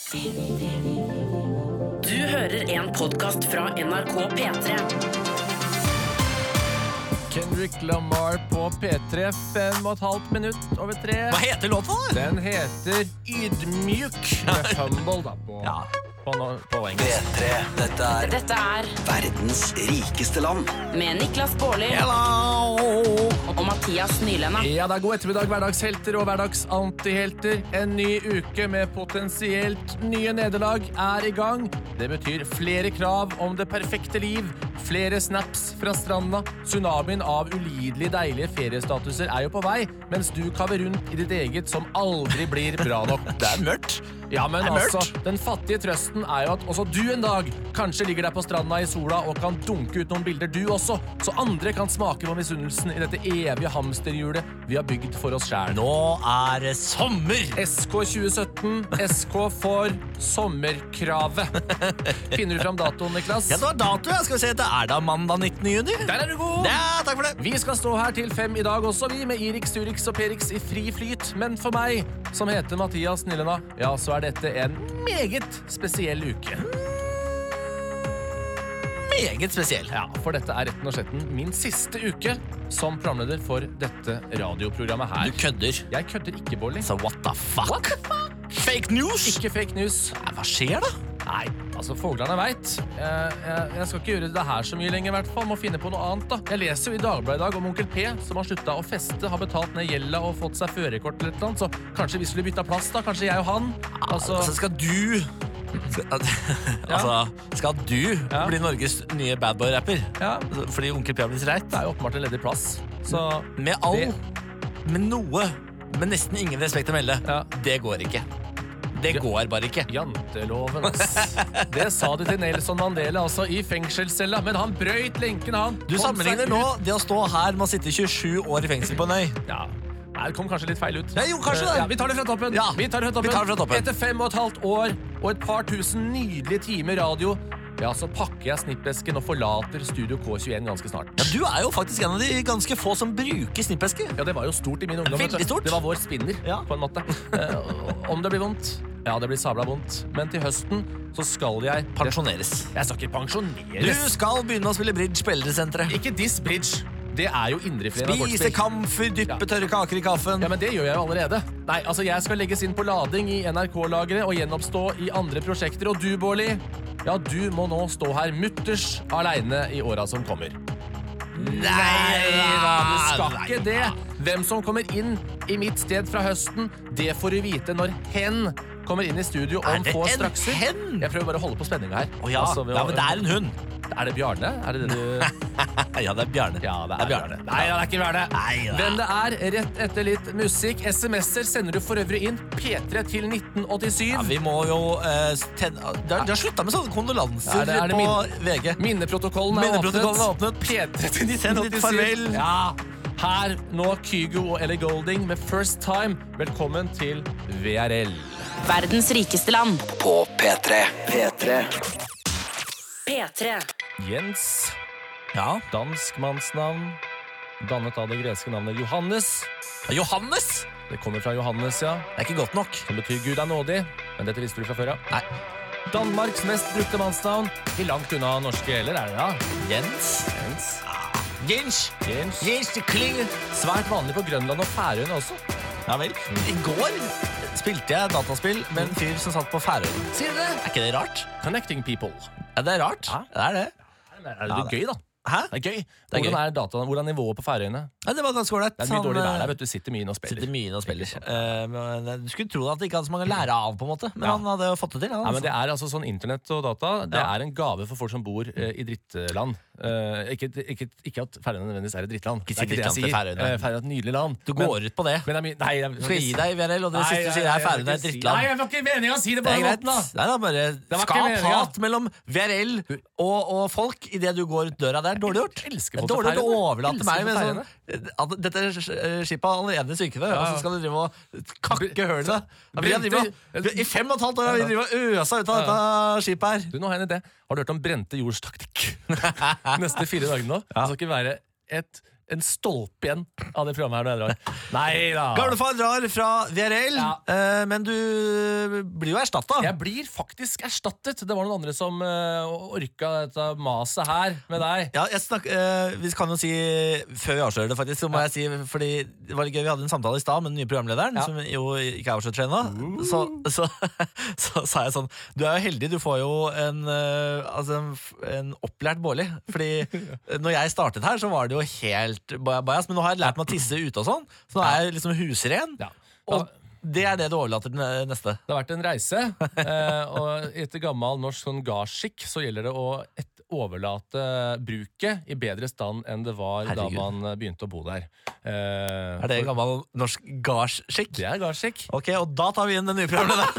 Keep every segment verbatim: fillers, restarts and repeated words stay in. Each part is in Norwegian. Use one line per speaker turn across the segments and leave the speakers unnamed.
Du hører en podcast fra N R K P tre.
Kendrick Lamar på P tre, fem og et halvt minutt over tre.
Hva heter låten da?
Den heter Ydmyk med Humble da på,
Ja.
på, no- på engelsk.
P tre, dette er
Dette er
verdens rikeste land.
med Niklas Baarli
Hello!
og Mathias Nylenda.
Ja, det er god ettermiddag, hverdagshelter og hverdagsantihelter. En ny uke med potensielt nye nederlag er i gang. Det betyr flere krav om det perfekte liv, flere snaps fra stranda. Tsunamien av ulidelig deilige feriestatuser er jo på vei, mens du kaver rundt i ditt eget som aldri blir bra nok.
Det er mørkt.
Ja, men
Det er mørkt.
altså, den fattige trøsten er jo at også du en dag kanskje ligger der på stranda i sola og kan dunke ut noen bilder du også, så andre kan smake på misunnelsen i dette evige hamsterhjulet vi har bygd for oss selv.
Nå er det sommer.
S K tjue sytten, S K for sommerkravet. Finner du fram datoen, Niklas?
Ja, det var dato, ja. Skal vi se, det er da mandag nittende juni.
Der er du god!
Ja, takk for det.
Vi skal stå her til fem i dag også, vi, med Irix, Turix og Perix i fri flyt. Men for meg, som heter Mathias Nylenda, ja, så er dette en meget spesiell uke.
Meget spesiell.
Ja, for dette er retten og sletten min siste uke som programleder for dette radioprogrammet her.
Du kødder.
Jeg kødder ikke, Bårli.
Så what the fuck?
What the fuck?
Fake news?
Ikke fake news.
Nei, hva skjer da?
Nei, altså foglerne vet. Jeg, jeg, jeg skal ikke gjøre det her så mye lenger i hvert fall. Må finne på noe annet da. Jeg leser jo i Dagbladet i dag om onkel P, som har sluttet å feste, har betalt ned gjelda og fått seg førerkort eller et eller annet. Så kanskje vi skulle bytte plass da, kanskje jeg og han. Altså,
Altså, skal du... Skal, altså, skal du
Ja.
bli Norges nye badboy-rapper?
ja,
Fordi onkel P har blitt reit?
det er jo åpenbart en ledig plass. Så
Med all,
Det-
med noe, med nesten ingen respekt å melde,
Ja.
det går ikke. Det går bare ikke.
janteloven, ass. Det sa de til Nelson Mandela altså i fengselscella, men han brøyt lenken, han.
Du
Kom
sammenligner
seg
nå
ut.
det å stå her med å sitte tjuesju år i fengsel på en øy.
Ja. Nei, det kom kanskje litt feil ut.
Nei, jo, kanskje det.
Ja, vi tar det fra toppen.
Ja,
vi tar det fra toppen.
vi tar det fra toppen.
Etter fem og et halvt år og et par tusen nydelige timer radio, ja, så pakker jeg snippesken og forlater Studio K tjueen ganske snart.
Ja, du er jo faktisk en av de ganske få som bruker snippeske.
Ja, det var jo stort i min ungdom.
Veldig
vet du.
stort.
Det var vår spinner,
Ja.
på en måte. Eh, om det blir vondt? Ja, det blir sabla vondt. Men til høsten så skal jeg...
Pensjoneres.
Jeg skal ikke
Du
pensjoneres.
skal begynne å spille bridge på eldresenteret.
Ikke diss bridge. Det er jo indrefleren av
Spise
kortspill.
kamfer, dyppe tørre kaker i kaffen.
Ja, men det gjør jeg jo allerede. Nei, altså jeg skal legges inn på lading i N R K-lageret og gjenoppstå i andre prosjekter. Og du, Bårli, ja, du må nå stå her mutters alene i åra som kommer. Nei da, du skal ikke det. Hvem som kommer inn i mitt sted fra høsten, det får du vite når hen kommer inn i studio
Er
om
det
få
en
strakser.
hen?
Jeg prøver bare å holde på spenninga her.
Å ja.
Altså, ved
ja,
å-
men det er en hund.
Er det Bjarne? Er det det du...
Ja, det er Bjarne.
Ja, det er
Bjarne.
Nei, det er ikke Bjarne.
Nei, da.
Hvem det er, rett etter litt musikk. S M S-er sender du for øvrig inn P tre til nitten åttisyv.
Ja, vi må jo uh, tenne... De har, de har sluttet med sånne kondolanser
Ja, det er det
på
min-
V G.
Minneprotokollen er
Minneprotokollen er
åpnet.
åpnet.
P tre til
Send litt farvel.
nitten åttisyv. Ja. Her nå Kygo og Ellie Golding med First Time. Velkommen til V R L.
Verdens rikeste land.
På P tre. P tre.
P tre.
Jens,
Ja.
dansk mannsnavn, dannet av det greske navnet Johannes.
Johannes!
Det kommer fra Johannes, ja,
Det er ikke godt nok.
som betyr Gud er nådig. Men dette visste du fra før, ja.
Nei.
Danmarks mest brukte mannsnavn. Ikke langt unna norske heller, er det da?
Jens.
Jens.
Jens.
Jens.
Jens de Klinge.
Svært vanlig på Grønland og Færøyene også.
Ja vel. I går spilte jeg dataspill med en fyr som satt på Færøyene.
Sier du det?
Er ikke det rart?
Connecting people.
Ja, det er rart.
Ja.
Det er det.
Er det
Ja,
gøy, da?
Hæ?
Det er gøy.
Det er
hvordan,
gøy.
er data, hvordan er nivået på Færøyene?
Ja, det var ganske ålreit.
Det er mye
Han,
dårlig vær
eh,
der, vet du. Sitter mye inne og
Sitter
spiller.
mye inne og spiller. Eh, men du skulle tro at det ikke hadde så mange å lære av, på en måte. Men
Ja.
han hadde jo fått det til. Han,
Nei, men
altså.
det er altså sånn Internett og data Det
Ja.
er en gave for folk som bor eh, i drittland. Eh, ikke, ikke, ikke at Færøyene nødvendigvis er et drittland.
Ikke
Det er
si drittland til Færøyene.
Eh, Færøyene er et nydelig land.
Du
Men-
går ut på det.
Men det er mye Nei, jeg
Skal gi deg, V R L, og det
Nei,
siste du
jeg-
sier er
jeg- jeg
Færøyene er
vil
et
ikke si-
drittland.
Nei, jeg var ikke meningen å si det på
Det er
den
greit.
måten, da.
Nei, da bare
var
Skap
ikke meningen.
hat mellom V R L og, og folk idet du går ut døra der. Dårlig gjort.
Jeg elsker
Det er
folk fra
dårlig å
Færøyene.
overlate
Elsker
meg med
folk
sånn
fra
at dette eh, skipet er allerede synkende, og
ja.
så skal du drive og kakke hølene. Vi har
Brente-
drivet- I fem og et halvt år har vi drivet og øsa ut av dette skipet her.
Du, nå har jeg en idé. Har du hørt om brente jords taktikk? Neste fire dagene nå. Det skal ikke være et en stolpe igjen av det programmet her når jeg drar. Nei da.
Gamlefar drar fra V R L,
Ja.
eh, men du blir jo erstattet.
Jeg blir faktisk erstattet. Det var noen andre som uh, orka dette maset her med deg.
Ja, jeg snak, eh, vi kan jo si, før vi avslører det faktisk, så må
Ja.
jeg si, fordi det var litt gøy, vi hadde en samtale i stad med den nye programlederen,
Ja.
som jo ikke er avslørt ennå, så, så, så sa jeg sånn, du er jo heldig, du får jo en, eh, altså en, f- en opplært Bårli, fordi når jeg startet her, så var det jo helt bajas, men nå har jeg lært meg å tisse ute og sånn, så nå er jeg liksom husren,
Ja.
og det er det du overlater til den neste.
Det har vært en reise, eh, og etter gammel norsk sånn gardskikk så gjelder det å et overlate bruket i bedre stand enn det var
Herregud.
da man begynte å bo der. Eh,
Er det
for-
gammel norsk gardsskikk?
Det er gardskikk.
Ok, og da tar vi inn den nye programlederen.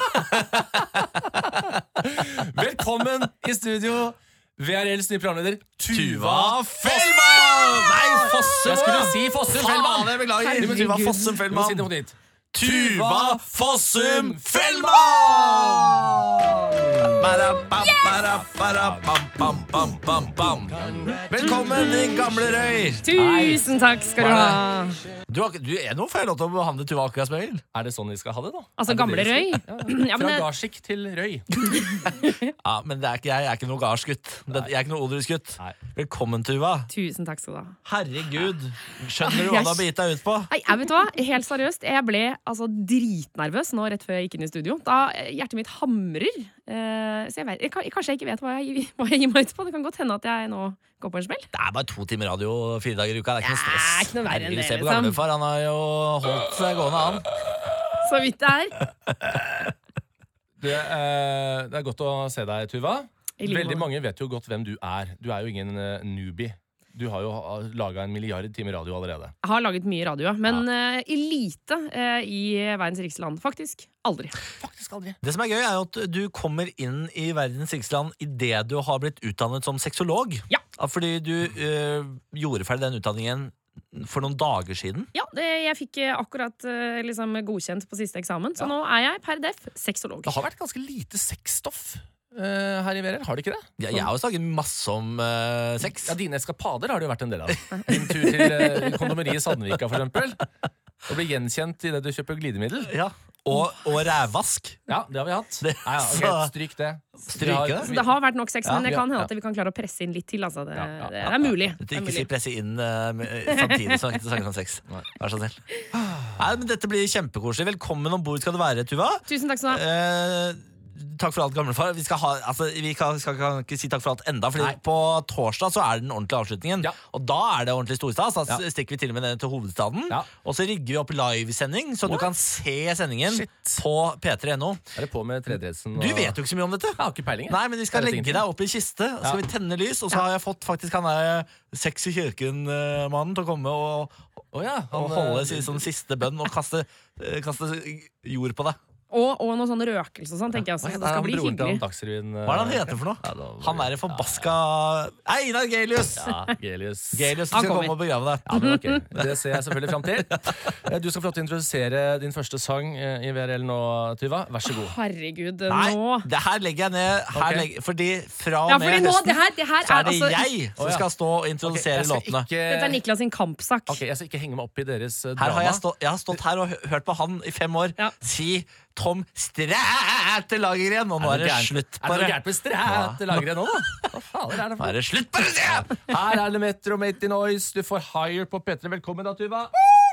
Velkommen i studio, V R L's nye programleder, Tuva
Fellmann! Nei, Fossum!
Jeg skulle si Fossum Fellmann.
Faen, jeg beklager.
Herregud.
Tuva Fossum
Du må si det
Fellmann.
på nytt.
Tuva Fossum Fellmann! Ba-da-ba, ba-da, bam, bam, bam, bam, bam. Velkommen i Gamle Røy.
Tusen takk skal du
Hva
ha.
Du, har, ikke- du er noe feil å behandle Tuva akkurat som jeg vil.
Er det sånn vi skal ha det, da?
Altså,
Er det
gamle
det vi
Røy?
skal-
Ja, men
Fra
det-
gardskikk til røy.
Ja, men det er ikke, jeg, jeg er ikke noe gardsgutt. Det- Jeg er ikke noe odelsgutt.
Nei.
Velkommen, Tuva.
Tusen takk skal du ha.
Herregud. Skjønner du hva du har begitt deg ut på?
Nei, jeg vet hva, helt seriøst, jeg ble altså dritnervøs nå rett før jeg gikk inn i studio. Da eh, hjertet mitt hamrer. Eh, så jeg vet, jeg, kan- kanskje jeg ikke vet hva jeg, hva jeg gir meg ut på. Det kan godt hende at jeg nå går på en smell.
Det er bare to timer radio fire dager i uka. Det er ikke noe
Ja,
stress.
ikke noe verre enn
Herregud,
det,
se på
liksom.
gamlefar. Han har jo holdt seg gående, han.
Så vidt det er.
Det, eh, det er godt å se deg, Tuva.
I like
Veldig
måte.
mange vet jo godt hvem du er. Du er jo ingen eh, newbie. Du har jo laga en milliard timer radio allerede.
Jeg har laget mye radio, men eh, i lite eh, i verdens rikeste land. Faktisk aldri.
Faktisk aldri.
Det som er gøy, er jo at du kommer inn i verdens rikeste land idet du har blitt utdannet som sexolog.
Ja.
Fordi du øh, gjorde ferdig den utdanningen for noen dager siden.
Ja, det, jeg fikk eh, akkurat eh, liksom godkjent på siste eksamen, så
Ja.
nå er jeg per def sexolog.
Det har vært ganske lite sexstoff eh, her i V R L, har det ikke det?
Ja, jeg har jo snakket masse om øh, sex.
Ja, Dine eskapader har det jo vært en del av. Din tur til eh, kondomeriet i Sandvika, for eksempel. Å bli gjenkjent i det du kjøper glidemiddel.
Ja. Og, og rævvask.
Ja, det har vi hatt.
Det-
Nei, ja, ok,
så-
stryk det.
Stryke
Vi har-
det?
Så det har vært nok sex,
Ja,
men det
ja,
kan hende
ja.
at vi kan klare å presse inn litt til. Altså. Det,
Ja, ja, ja,
det, det er mulig.
Du
Det er
ikke si
mulig.
presse inn øh, med- samtidig som ikke snakker om sex. Vær så snill. Nei, men dette blir kjempekoselig. Velkommen om bord skal du være, Tuva.
Tusen takk skal du ha.
Eh, takk for alt, gamlefar. Vi, skal ha, altså, vi kan, skal, kan ikke si takk for alt enda, Fordi
Nei.
på torsdag så er det den ordentlige avslutningen.
Ja.
Og da er det ordentlig storstas. Da
Ja.
stikker vi til og med ned til hovedstaden.
Ja.
Og så rigger vi opp livesending, så du kan se sendingen
Shit.
på P tre punktum no.
Er det på med tredjedressen?
Du vet jo ikke så mye om dette.
Jeg har ikke peiling. jeg.
Nei, men vi skal
Er det
legge
ingenting?
deg opp i kiste, og så skal vi tenne lys. Og så har jeg fått faktisk han der Sex i kirken-mannen til å komme og,
Å ja, han,
og holde
eh,
sin sånn siste bønn og kaste, eh, kaste jord på deg.
Og, og noe sånn røkelse og sånn, tenker jeg også.
Hva
Så
heter
det skal
han
bli
broren til han
hyggelig.
Dagsrevyen?
Hva er det han heter for noe?
Ja, da-
Han er en forbaska Einar Gelius!
Ja, Gelius.
Gelius
Han
skal
kommer.
komme og begrave deg.
Ja, men ok. Det ser jeg selvfølgelig fram til. Eh, Du skal få lov til å introdusere din første sang eh, i V R L nå, Tuva. Vær så god.
Herregud,
Nei,
nå
det her legger jeg ned. Her
Ok.
legger, fordi fra og
Ja, fordi
med
nå,
høsten
det her, det her
så
er
er det
altså
jeg som
Å, ja.
skal stå og
Ok,
introdusere
jeg skal
låtene.
ikke-
Dette er Niklas sin kampsak.
Ok, Jeg skal ikke henge meg opp i deres eh,
Her
drama.
har jeg, stå, jeg har stått her og hø- hørt på han i fem år
Ja.
si Tom Stræte Lagergren, og nå er det slutt på
Er det noe
det.
gærent med stræte lagre nå, da? Hva fader er det
Nå
for?
er det slutt på det!
Her er det Metro Matey Noise. Du får Higher på P tre. Velkommen da, Tuva.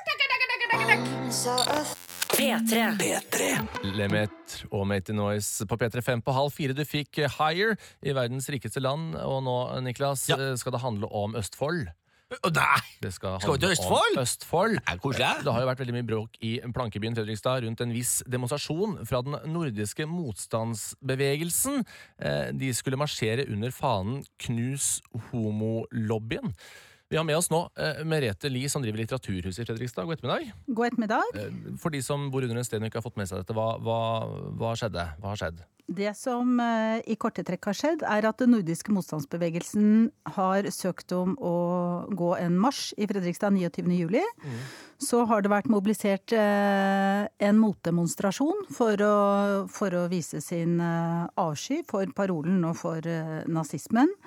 P tre.
P tre.
Lemet og Matey Noise på P tre fem på halv fire. Du fikk eh, Higher i verdens rikeste land. Og nå, Niklas,
Ja.
eh, skal det handle om Østfold.
Å, Nei!
Det skal,
Skal vi til
handle
Østfold?
om Østfold.
Det er koselig.
Det har jo vært veldig mye bråk i plankebyen Fredrikstad rundt en viss demonstrasjon fra den nordiske motstandsbevegelsen. Eh, De skulle marsjere under fanen Knus homolobbyen. Vi har med oss nå eh, Merete Lie, som driver Litteraturhuset i Fredrikstad. God ettermiddag.
God ettermiddag.
Eh, For de som bor under en sted og ikke har fått med seg dette, hva, hva, hva skjedde? Hva har skjedd?
Det som eh, i korte trekk har skjedd, er at den nordiske motstandsbevegelsen har søkt om å gå en marsj i Fredrikstad niogtyvende juli. Så har det vært mobilisert eh, en motdemonstrasjon for å, for å vise sin eh, avsky for parolen og for eh, nazismen.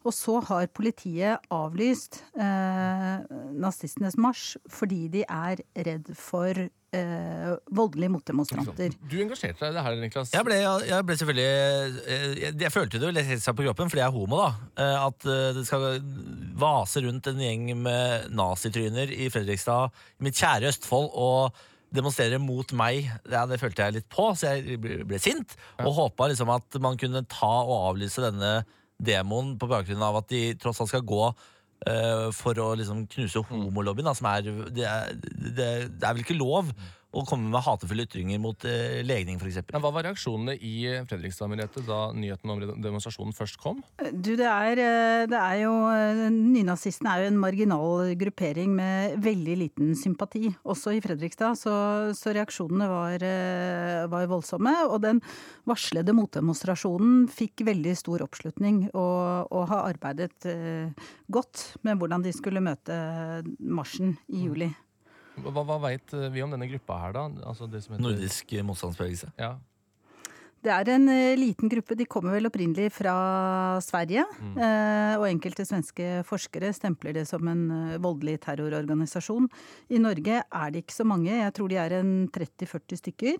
Og så har politiet avlyst eh, nazistenes marsj fordi de er redd for eh, voldelige motdemonstranter.
Du engasjerte deg i det her, Niklas.
Jeg ble, jeg ble selvfølgelig jeg, jeg følte det jo litt seg på kroppen, fordi jeg er homo, da. eh, At eh, det skal vase rundt en gjeng med nazitryner i Fredrikstad, i mitt kjære Østfold, og demonstrere mot meg. Ja, det følte jeg litt på, så jeg ble, ble sint. Og håpa liksom at man kunne ta og avlyse denne demoen på bakgrunn av at de tross alt skal gå uh, for å liksom knuse homolobbyen, da, som er det, er det, det er vel ikke lov å komme med hatefulle ytringer mot uh, legning, for eksempel.
Men hva var reaksjonene i Fredrikstad, Merete, da nyheten om demonstrasjonen først kom?
Du, det er, det er jo Nynazistene er jo en marginal gruppering med veldig liten sympati, også i Fredrikstad, så, så reaksjonene var, var voldsomme, og den varslede motdemonstrasjonen fikk veldig stor oppslutning, og, og har arbeidet uh, godt med hvordan de skulle møte marsjen i juli.
Hva, hva vet vi om denne gruppa her, da? Altså det som heter...
Nordisk motstandsbevegelse.
Ja.
Det er en uh, liten gruppe, de kommer vel opprinnelig fra Sverige, mm. uh, og enkelte svenske forskere stempler det som en uh, voldelig terrororganisasjon. I Norge er det ikke så mange, jeg tror de er en tretti til førti stykker.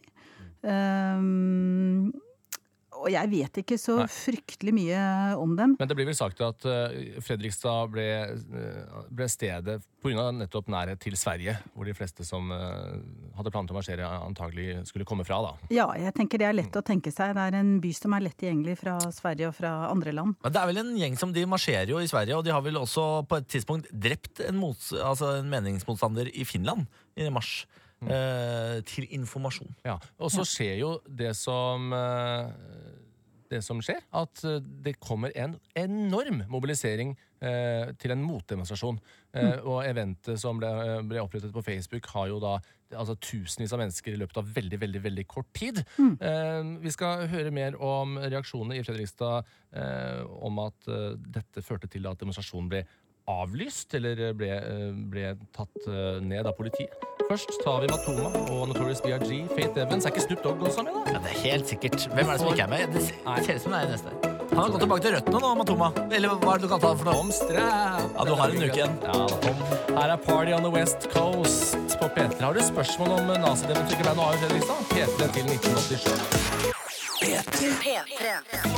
Um, og jeg vet ikke så Nei. fryktelig mye om dem.
Men det blir vel sagt at uh, Fredrikstad ble, uh, ble stedet på grunn av nettopp nærhet til Sverige, hvor de fleste som uh, hadde planer til å marsjere antagelig skulle komme fra, da.
Ja, jeg tenker det er lett å tenke seg. Det er en by som er lett tilgjengelig fra Sverige og fra andre land.
Men det er vel en gjeng som de marsjerer jo i Sverige, og de har vel også på et tidspunkt drept en, mots, altså en meningsmotstander i Finland i mars. Uh, til informasjon.
Ja, og så skjer jo det som uh, det som skjer, at uh, det kommer en enorm mobilisering uh, til en motdemonstrasjon. Uh, mm. Og eventet som ble, ble opprettet på Facebook har jo da altså tusenvis av mennesker i løpet av veldig, veldig, veldig kort tid. Mm. Uh, vi skal høre mer om reaksjonene i Fredrikstad uh, om at uh, dette førte til at demonstrasjonen ble avlyst, eller ble, ble tatt ned av politiet. Først tar vi Matoma og Notorious B I G Faith Evans. Er ikke Snoop Dogg også med, da?
Ja, det er helt sikkert. Hvem er det som ikke er med? Det ser ut som det er i neste. Han har gått tilbake til røttene nå, Matoma. Eller hva er det du kalte han for noe?
Tom Strap.
Ja, du har en uke igjen.
Ja, Tom. Her er Party on the West Coast på P tre. Har du spørsmål om nazidemonstranter ble noe av i Fredrikstad? P tre til nitten åttisju.
P tre.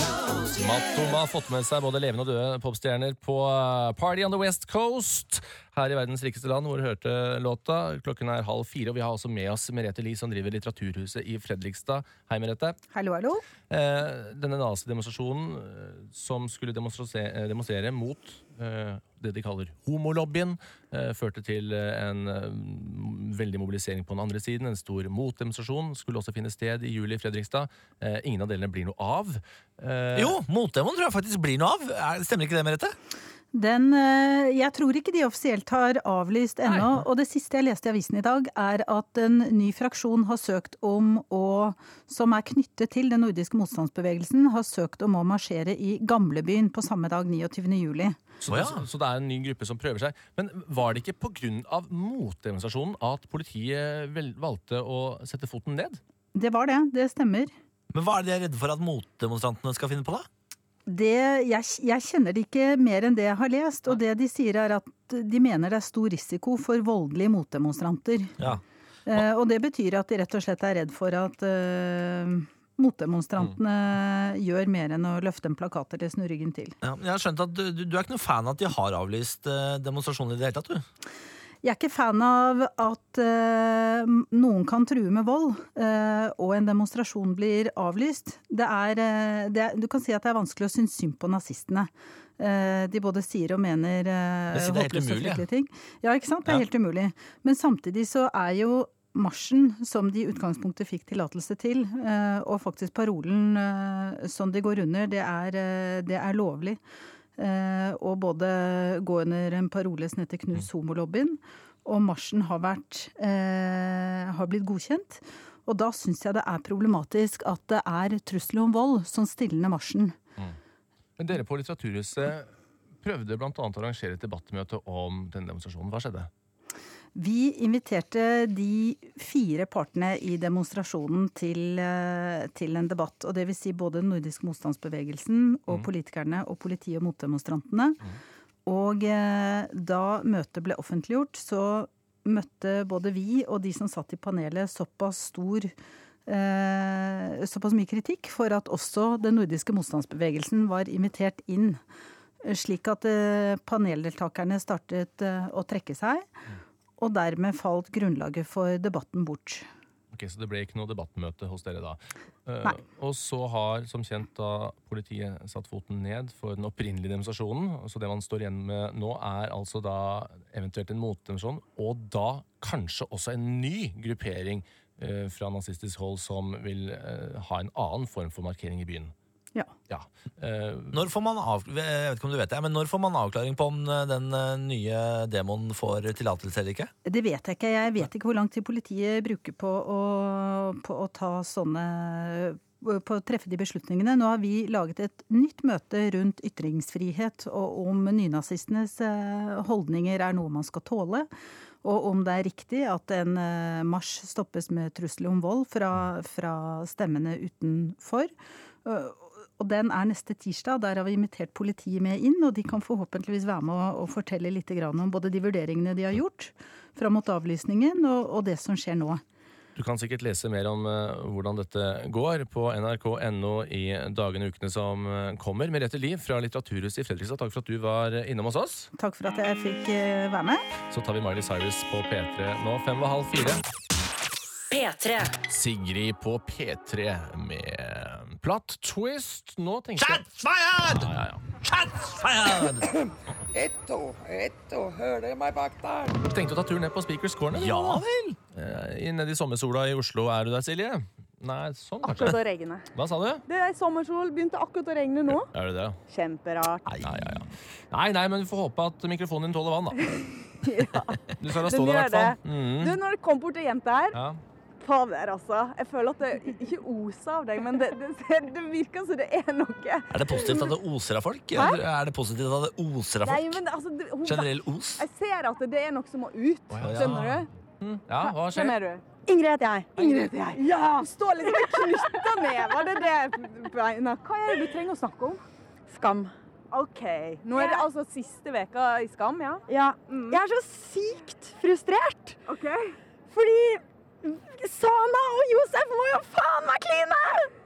Matoma har fått med seg både levende og døde popstjerner på Party on the West Coast her i verdens rikeste land, hvor du hørte låta. Klokken er halv fire, og vi har også med oss Merete Lie, som driver Litteraturhuset i Fredrikstad. Hei, Merete.
Hallo, hallo.
Eh, denne nazidemonstrasjonen eh, som skulle demonstrere, demonstrere mot eh, det de kaller homolobbyen, eh, førte til en eh, veldig mobilisering på den andre siden. En stor motdemonstrasjon skulle også finne sted i juli i Fredrikstad. Eh, ingen av delene blir noe av.
Eh, jo, motdemoen tror jeg faktisk blir noe av. Stemmer ikke det, Merete?
Den, jeg tror ikke de offisielt har avlyst ennå, Nei. Og det siste jeg leste i avisen i dag er at en ny fraksjon har søkt om å, som er knyttet til den nordiske motstandsbevegelsen, har søkt om å marsjere i Gamlebyen på samme dag, niogtyvende juli.
Så, ja. så det er en ny gruppe som prøver seg. Men var det ikke på grunn av motdemonstrasjonen at politiet vel, valgte å sette foten ned? Det
var det, det stemmer.
Men hva er det de er redde for at motdemonstrantene skal finne på da?
Det, jeg, jeg kjenner det ikke mer enn det jeg har lest, og det de sier er at de mener det er stor risiko for voldelige motdemonstranter.
Ja.
Eh, og det betyr at de rett og slett er redd for at eh, motdemonstrantene mm. gjør mer enn å løfte en plakat eller snu ryggen til.
Ja, jeg har skjønt at du, du er ikke noen fan av at de har avlyst eh, demonstrasjoner i det hele tatt, du?
Jeg er ikke fan av at uh, noen kan true med vold, uh, og en demonstrasjon blir avlyst. Det er, uh, det er, du kan si at det er vanskelig å synes synd på nazistene. Uh, de både sier og mener uh,
det er helt umulig,
ja. ting. Ja, ikke sant? Det er ja. helt umulig. Men samtidig så er jo marsjen som de i utgangspunktet fikk tillatelse til, uh, og faktisk parolen uh, som de går under, det er, uh, det er lovlig. Uh, og både gå under en parole som heter Knus homolobbyen, og marsjen har vært uh, har blitt godkjent. Og da synes jeg det er problematisk at det er trusler om vold som stiller ned marsjen.
Mm. Men dere på Litteraturhuset prøvde blant annet å arrangere et debattmøte om denne demonstrasjonen. Hva skjedde?
Vi inviterte de fire partene i demonstrasjonen til, til en debatt, og det vil si både den nordiske motstandsbevegelsen og mm. politikerne og politiet og motdemonstrantene. Mm. Og da møtet ble offentliggjort, så møtte både vi og de som satt i panelet såpass stor eh, såpass mye kritikk for at også den nordiske motstandsbevegelsen var invitert inn, slik at eh, paneldeltakerne startet eh, å trekke seg. Mm. Og dermed falt grunnlaget for debatten bort.
Ok, Så det ble ikke noe debattmøte hos dere da.
Nei.
Uh, og så har, som kjent, da politiet satt foten ned for den opprinnelige demonstrasjonen. Så det man står igjen med nå er altså da eventuelt en motdemonstrasjon, og da kanskje også en ny gruppering uh, fra nazistisk hold som vil uh, ha en annen form for markering i byen.
Ja.
ja. Uh,
når får man av, jeg vet ikke om du vet det, men når får man avklaring på om den nye demoen får tillatelse eller ikke?
Det vet jeg ikke. Jeg vet ikke hvor lang tid politiet bruker på å, på å ta sånne på å treffe de beslutningene. Nå har vi laget et nytt møte rundt ytringsfrihet og om nynazistenes holdninger er noe man skal tåle, og om det er riktig at en marsj stoppes med trussel om vold fra, fra stemmene utenfor. Og den er neste tirsdag. Der har vi invitert politiet med inn, og de kan forhåpentligvis være med å, å fortelle litt grann om både de vurderingene de har gjort fram mot avlysningen, og, og det som skjer nå.
Du kan sikkert lese mer om uh, hvordan dette går på N R K punktum N O i dagene og ukene som uh, kommer. Merete Liv fra Litteraturhuset i Fredrikstad, takk for at du var innom hos oss.
Takk for at jeg fikk uh, være med.
Så tar vi Miley Cyrus på P tre nå, fem og halv fire.
P tre.
Sigrid på P tre med Plot Twist. Nå tenkte jeg...
Shots fired!
Ja, ja, ja.
Shots fired!
Etto, etto, hører dere meg bak der?
Du tenkte å ta turen ned på Speakers Corner?
Ja vel!
Eh, nede i sommersola i Oslo. Er du der, Silje? Nei, sånn kanskje.
Akkurat å regne.
Hva sa du?
Det er sommersol, begynte akkurat å regne nå.
Er det det?
Kjemperart.
Nei, ja, ja, ja. Nei, nei, men vi får håpe at mikrofonen din tåler vann, da.
Ja.
Du skal da
Den
stå der i
gjør
hvert fall.
det.
Mm.
Du, når det kom bort til jente her,
Ja.
fader altså, jeg føler at det ikke oser av deg, men det, det, det virker som det er noe.
Er det positivt at det oser av folk?
Hæ?
Eller er det positivt at det oser av
Nei,
folk?
men altså, det, hun,
Generell os?
jeg ser at det er noe som må ut,
Å, ja.
skjønner du?
Mm. Ja, hva skjer?
Hvem er du? Ingrid heter jeg. Ingrid heter jeg. Ja! Du står liksom med knytta ned, var det det beina? Hva er det du trenger å snakke om? Skam. Ok, nå er det altså siste veka i Skam, ja?
Ja.
Mm.
Jeg er så sykt frustrert.
Ok.
Fordi Sana og Josef må jo faen meg kline!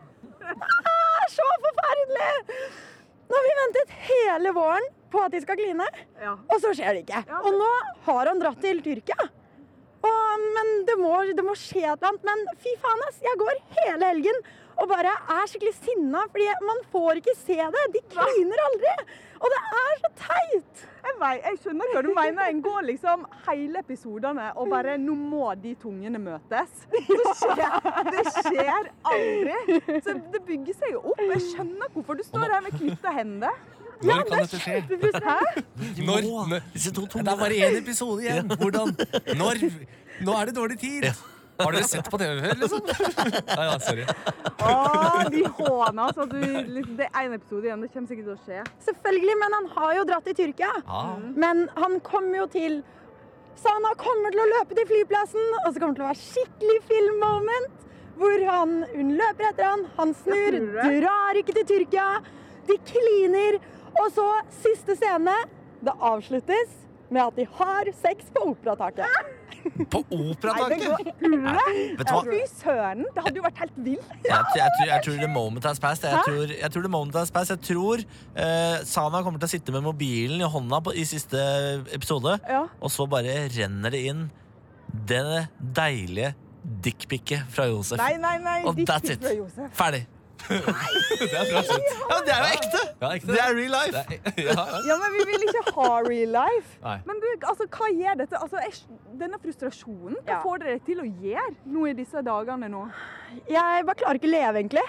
Ah, så forferdelig! Nå har vi ventet hele våren på at de skal kline,
Ja.
og så skjer det ikke.
Ja,
Og nå har han dratt til Tyrkia. Og, men det må, det må skje et eller annet. Men fy faen, ass, jeg går hele helgen og bare er skikkelig sinna, fordi man får ikke se det. De kliner aldri. Og det er så teit.
Jeg, vet, jeg skjønner hva du mener. En går liksom hele episodene og bare, nå må de tungene møtes. Det skjer, det skjer aldri. Så det bygger seg jo opp. Jeg skjønner hvorfor du står her med knytta hender.
Når kan dette skje?
Hæ?
Når,
Må,
når,
disse to
det
tungene.
er bare én episode igjen. Hvordan? Når? Nå er det dårlig tid. Har dere sett på T V før, liksom? Nei, ja, sorry.
Åh, de håner altså. Du, det er en episode igjen. Det kommer sikkert til å skje.
Selvfølgelig, men han har jo dratt til Tyrkia.
Ah.
Men han kommer jo til Sana kommer til å løpe til flyplassen, og så kommer det til å være skikkelig filmmoment, hvor han, hun løper etter han, han snur,
Jeg tror det.
drar ikke til Tyrkia, de kliner, og så siste scene, det avsluttes med at de har sex på operataket.
På
Nei, det
operataket?
går
Nei, vet du hva?
Fy søren, det hadde jo vært helt vilt.
Jeg, jeg, jeg, tror, jeg tror the moment has passed. Jeg tror, jeg tror the moment has passed. Jeg tror eh, Sana kommer til å sitte med mobilen i hånda på, i siste episode,
Ja.
og så bare renner det inn det deilige dickpicket fra Josef.
Nei, nei, nei.
Og
dick
that's
pic
it.
fra Josef.
Ferdig.
Det er bra sett.
Ja, men det er jo ekte!
Ja, ikke
Det er real life.
Det er- ja, ja.
Ja, men vi vil ikke ha real life.
Nei.
Men du, altså, hva gjør dette? Altså, jeg, denne frustrasjonen, hva
Ja.
får dere til å gjøre nå i disse dagene nå?
Jeg bare klarer ikke leve, egentlig.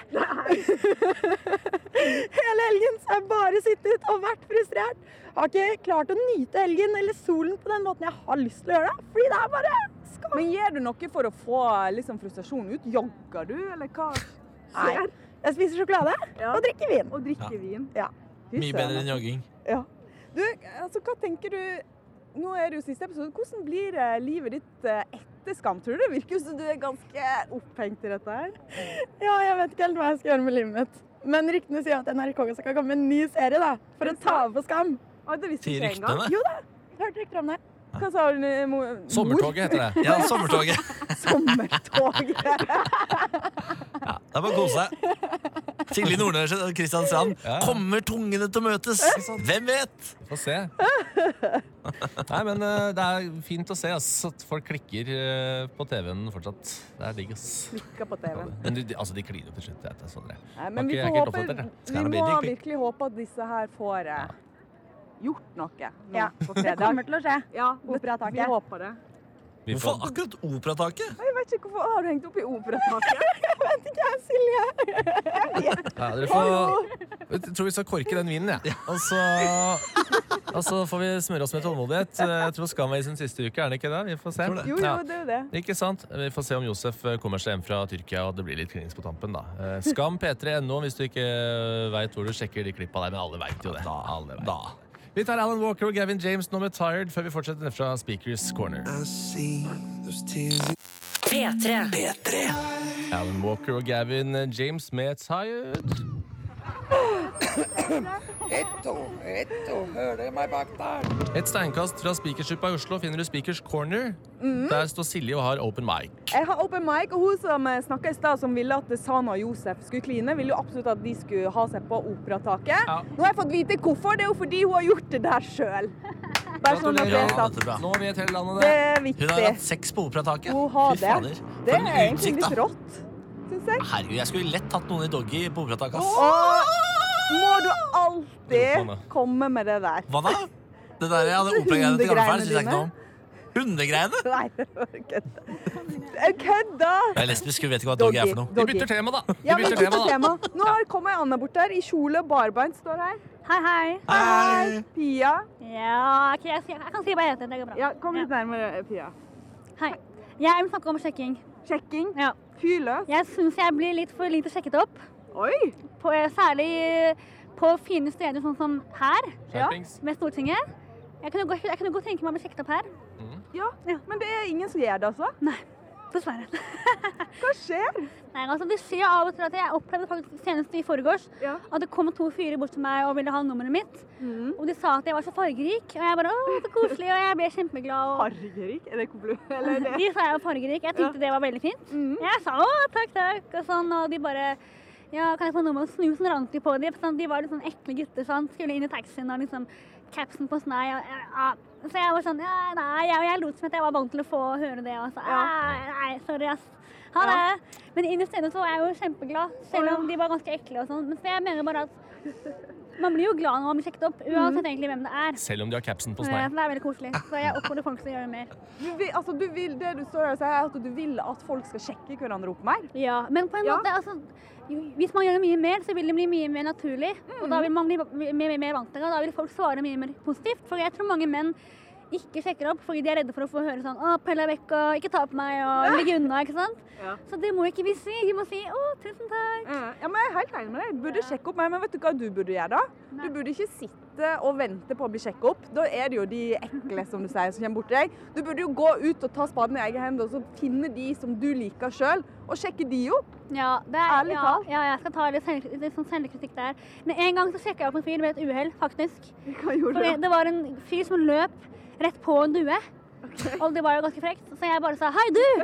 Hele helgen så har jeg bare sittet og vært frustrert. Jeg har ikke klart å nyte helgen eller solen på den måten jeg har lyst til å gjøre det. Fordi det er bare skam.
Men gjør du noe for å få liksom, frustrasjonen ut? Jogger du, eller hva
Nei,
skjer?
jeg spiser sjokolade
Ja.
og drikker vin.
Og drikker vin?
Ja.
Fy
Mye
søren,
bedre enn jogging.
Ja. Du, altså, hva tenker du nå er det jo siste episode. Hvordan blir eh, livet ditt eh, etter Skam? Tror du det virker som du er ganske opphengt i dette her?
Ja, jeg vet ikke helt hva jeg skal gjøre med livet mitt. Men ryktene sier at N R K skal komme med en ny serie da, for å ta over Skam.
Ah, det visste
Sier
ikke jeg engang.
ryktene?
Jo da, jeg hørte rykter om det.
Hva sa du? Mo-
Sommertoget heter det.
Ja, sommertoget.
Sommertoget.
Ja, det er bare å kose seg. Silje Nordnes og Kristian Strand.
Ja.
Kommer tungene til å møtes? Hvem vet?
Vi får se. Nei, men eh, det er fint å se ass, at folk klikker eh, på T V-en fortsatt. Det er digg, ass.
Klikker på T V-en.
Men de, de, altså, de kliner jo til slutt. Vet jeg, sånn det.
Nei,
Var
men vi,
ikke- jeg er
får
ikke helt
håpe,
opptatt, jeg. Skal
vi
det bli
må
dick pic?
virkelig håpe at disse her får eh, gjort noe nå
Ja,
på
det
fredag.
kommer til å skje.
Ja, det-
Operataket.
Vi håper det.
Vi
Hvorfor
får,
akkurat operataket?
Jeg vet ikke hvorfor har du hengt opp i operataket.
Silje.
ja, dere får, jeg tror vi skal korke den vinen, jeg. Ja. Og, så, og så får vi smøre oss med tålmodighet. Jeg tror Skam er i sin siste uke, er det ikke det? Vi får se.
Tror det.
Jo, jo,
Ja.
det er jo det.
Ikke sant? Vi får se om Josef kommer seg hjem fra Tyrkia, og det blir litt klinings på tampen, da. Eh, Skam P tre punktum no hvis du ikke vet hvor du sjekker de klippa der, men alle vet jo det. Alle vet.
Da.
Vi tar Alan Walker og Gavin James nå med Tired, før vi fortsetter ned fra Speakers Corner.
P tre.
P tre.
Alan Walker og Gavin James med Tired.
Etto, etto, hører dere meg bak der?
Et steinkast fra Speakersuppa i Oslo finner du Speakers Corner. Der står Silje og har open mic.
Jeg har open mic, og hun som snakket i sted, som ville at Sana og Josef skulle kline, ville jo absolutt at de skulle ha seg på operataket.
Ja.
Nå har jeg fått vite hvorfor. Det er jo fordi hun har gjort det der selv. Bare sånn at det
Ja,
er sant.
dette er bra.
Nå vet hele landet
Det
det.
er
Hun har
viktig.
hatt sex på operataket.
Hun har
Fy
det.
fader.
Det
For
er
en
egentlig
utsikt,
litt
da.
rått, synes jeg.
Herregud, jeg skulle lett tatt noen i doggy på operataket. ass.
Og må du alltid
Ropa nå.
komme med det der.
Hva da? Det der jeg hadde operagreiene til gammelfar, synes jeg ikke noe om. Hundegreiene?
Nei, det var kødda. Jeg kødda!
Jeg er lesbisk, hun vet ikke hva doggy er for noe.
Vi bytter tema, da. Vi
Ja, men
bytter
ikke
tema, da.
tema. Nå har kommet Anna bort der i kjole, barbeint, står her.
Hei, hei.
Hei.
Pia.
Ja, ok, jeg, jeg kan si hva jeg heter, det går bra.
Ja, kom litt nærmere, Pia.
Hei. Jeg vil snakke om sjekking.
Sjekking.
Ja.
Fyr løs.
Jeg synes jeg blir litt for lite sjekket opp.
Oi!
På, særlig på fine steder sånn som her,
Skjerpings.
med Stortinget. Jeg kunne, godt, jeg kunne godt tenke meg å bli sjekket opp her.
Ja, men det er ingen som gjør det, altså.
Dessverre.
Hva skjer?
Nei, altså det skjer av og til at jeg opplevde faktisk senest i forgårs
Ja.
at det kom to fyrer bort til meg og ville ha nummeret mitt.
Mm.
Og de sa at jeg var så fargerik, og jeg bare, åh, så koselig, og jeg ble kjempeglad. Og
Fargerik? Er det komplo? Eller er det?
de sa jeg var fargerik, jeg tenkte det var veldig fint.
Mm.
Jeg sa, åh, takk, takk, og sånn, og de bare, ja, kan jeg få nummer? Og snusen rant de på dem, sånn, de var litt sånn ekle gutter, sånn, skulle inn i taxien, og liksom, capsen på snei, og, ja, så jeg var sånn, ja, nei, jeg, jeg lot som at jeg var vant til å få høre det, og så,
Ja.
«Ah, nei, sorry, ass. Ha det. Men innerst inne så var jeg jo kjempeglad, selv om de var ganske ekle og sånn. Men så jeg mener bare at man blir jo glad når man blir sjekket opp, uansett egentlig hvem det er.
Selv om de har capsen på
Ja,
snei.
så det er veldig koselig. Så jeg oppfordrer folk til å gjøre det mer.
Du vil, altså, du vil, det du står her og sier, er at du vil at folk skal sjekke hverandre opp mer.
Ja, men på en
Ja.
måte, altså, jo- hvis man gjør det mye mer, så vil det bli mye mer naturlig. Og da vil man bli mer, mer, mer vant til det, og da vil folk svare mye mer positivt. For jeg tror mange menn ikke sjekker opp fordi de er redde for å få høre sånn, å, pell deg vekk, og ikke ta på meg, og ligge unna, ikke sant?
Ja.
Så det må ikke vi si. Vi må si, å, tusen takk.
Ja, men jeg er helt enig med deg. Du burde sjekke opp meg, men vet du hva du burde gjøre da? Du burde ikke sitte og vente på å bli sjekket opp. Da er det jo de ekle, som du sier, som kommer bort til deg. Du burde jo gå ut og ta spaden i egen hende, og så finne de som du liker selv, og sjekke de opp.
Ja, det er,
Ærlig
ja,
talt.
ja, jeg skal ta litt, selv, litt sånn selvkritikk der. Men en gang så sjekket jeg opp en fyr ved et uheld, faktisk.
Hva gjorde
Fordi
du?
det var en fyr som løp rett på en due. Og det var jo ganske frekt. Så jeg bare sa, hei du!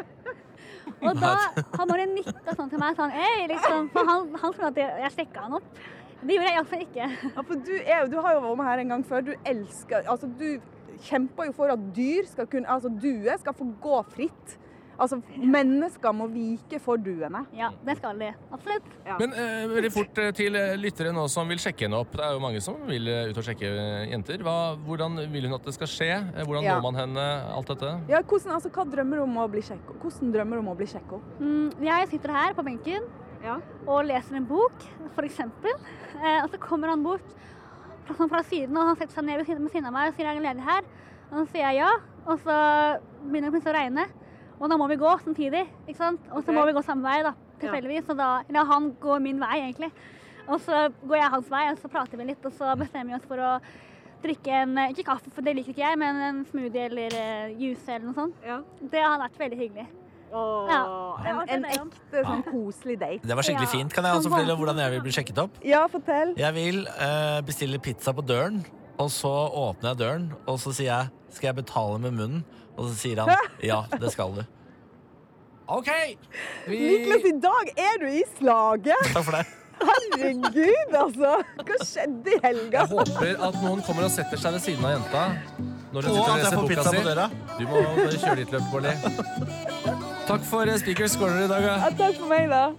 Og da, han bare nikket sånn til meg, sånn, ei, liksom. For han, han trodde at jeg, jeg sjekket han opp. Det gjorde jeg altså ikke.
Ja, for du, er, jo- du har jo vært med her en gang før. Du elsker, altså du kjemper jo for at dyr skal kunne, altså duer skal få gå fritt. Altså mennesker må vike for duene.
Ja, det skal de. Absolutt.
Men eh, veldig fort eh, til eh, lyttere nå som vil sjekke henne opp. Det er jo mange som vil eh, ut og sjekke eh, jenter. Hva, hvordan vil hun at det skal skje? Eh, Hvordan
Ja.
når man henne? Alt dette?
Ja, hvordan, altså, hva drømmer du om å bli sjekket? Hvordan drømmer du om å bli sjekket opp?
Mm, jeg sitter her på benken
Ja.
og leser en bok, for eksempel. Eh, og så kommer han bort fra, sånn fra siden, og han setter seg ned ved siden, ved siden av meg og sier, er det ledig her? Og så sier jeg ja, og så begynner det plutselig å regne. Og da må vi gå samtidig, ikke sant? Og så
Ok.
må vi gå samme vei da, tilfeldigvis. Og da, eller han går min vei egentlig. Og så går jeg hans vei, og så prater vi litt, og så bestemmer vi oss for å
drikke en, ikke kaffe, for det liker ikke jeg, men en smoothie eller uh, juice eller noe sånt. Ja. Det har vært veldig hyggelig.
Åh,
ja.
en, en ekte sånn koselig date.
Det var skikkelig fint. Kan jeg også fortelle hvordan jeg vil bli sjekket opp?
Ja, fortell.
Jeg vil uh, bestille pizza på døren, og så åpner jeg døren, og så sier jeg, skal jeg betale med munnen? Og så sier han, ja, det skal du.
Ok!
Vi... Niklas, i dag er du i slaget.
Takk for det.
Herregud, altså. Hva skjedde i helga?
Jeg håper at noen kommer og setter seg ved siden av jenta når hun sitter og leser boka si. Du må bare kjøre ditt løp, Bårli. Takk for Speaker Scorer i dag.
Ja, takk for meg, da.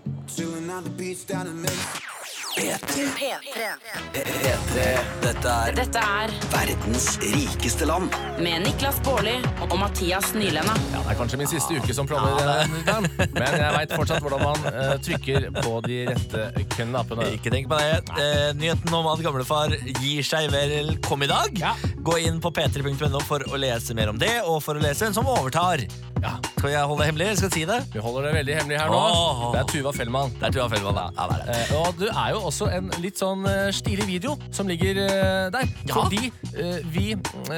P tre. P tre. Dette er
Dette er
verdens rikeste land.
med Niklas Bårli og Mathias Nylenda.
Ja, det er kanskje min siste uke som programmer, ja, men jeg vet fortsatt hvordan man uh, trykker på de rette knappene.
Ikke tenk på det. Eh, nyheten om at gamlefar gir seg vel kom i dag. Ja. Gå inn på p tre punktum n o for å lese mer om det, og for å lese hvem som overtar. Ja. Skal jeg holde det hemmelig? Skal jeg si det?
Vi holder det veldig hemmelig her nå.
Åh.
Det er Tuva Fellmann.
Det er Tuva Fellmann, ja. Ja, det er det.
Eh, og det er jo også en litt sånn uh, stilig video som ligger uh, der.
Ja.
Fordi uh, vi,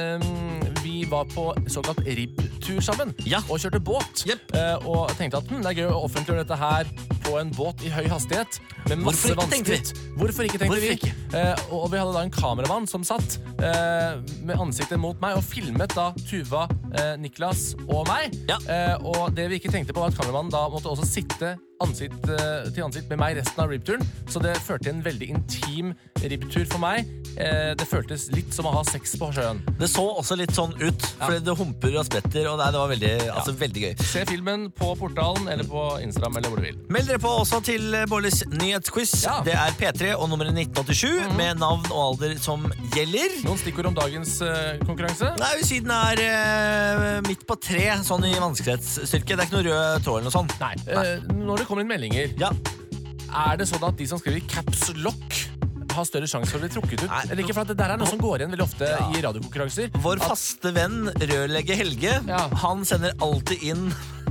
um, vi var på såkalt ribbtur sammen, ja, og kjørte båt. Yep. Uh, og tenkte at hm, det er gøy å offentliggjøre dette her på en båt i høy hastighet med masse vanskelig. Hvorfor ikke, tenkte vi? Ikke? Uh, og vi hadde da en kameramann som satt uh, med ansiktet mot meg og filmet da Tuva, uh, Niklas og meg. Ja. Uh, og det vi ikke tenkte på var at kameramannen da måtte også sitte ansikt uh, til ansikt med meg resten av ribbturen, så det førte til en veldig intim ribbtur for meg. Uh, det føltes litt som å ha sex på sjøen.
Det så også litt sånn ut, for ja, det humper og spretter, og det, det var veldig, ja, altså, veldig gøy.
Se filmen på portalen, eller på Instagram, eller hvor du vil.
Meld dere på også til Bårlis nyhetsquiz. Ja. Det er P tre og nummeret nitten åttisju, mm, med navn og alder som gjelder.
Noen stikkord om dagens uh, konkurranse?
Nei, siden er uh, midt på tre, sånn i vanskelighetsstyrke. Det er ikke noe rød tråd eller noe sånt.
Nei. Nei. Uh, når det kommer inn meldinger, ja, er det sånn at de som skriver caps lock har større sjanse for å bli trukket ut? Nei. Eller ikke, for at det der er noe som går igjen veldig ofte, ja, i radiokonkurranser.
Vår faste venn, rørlegger Helge, ja, han sender alltid inn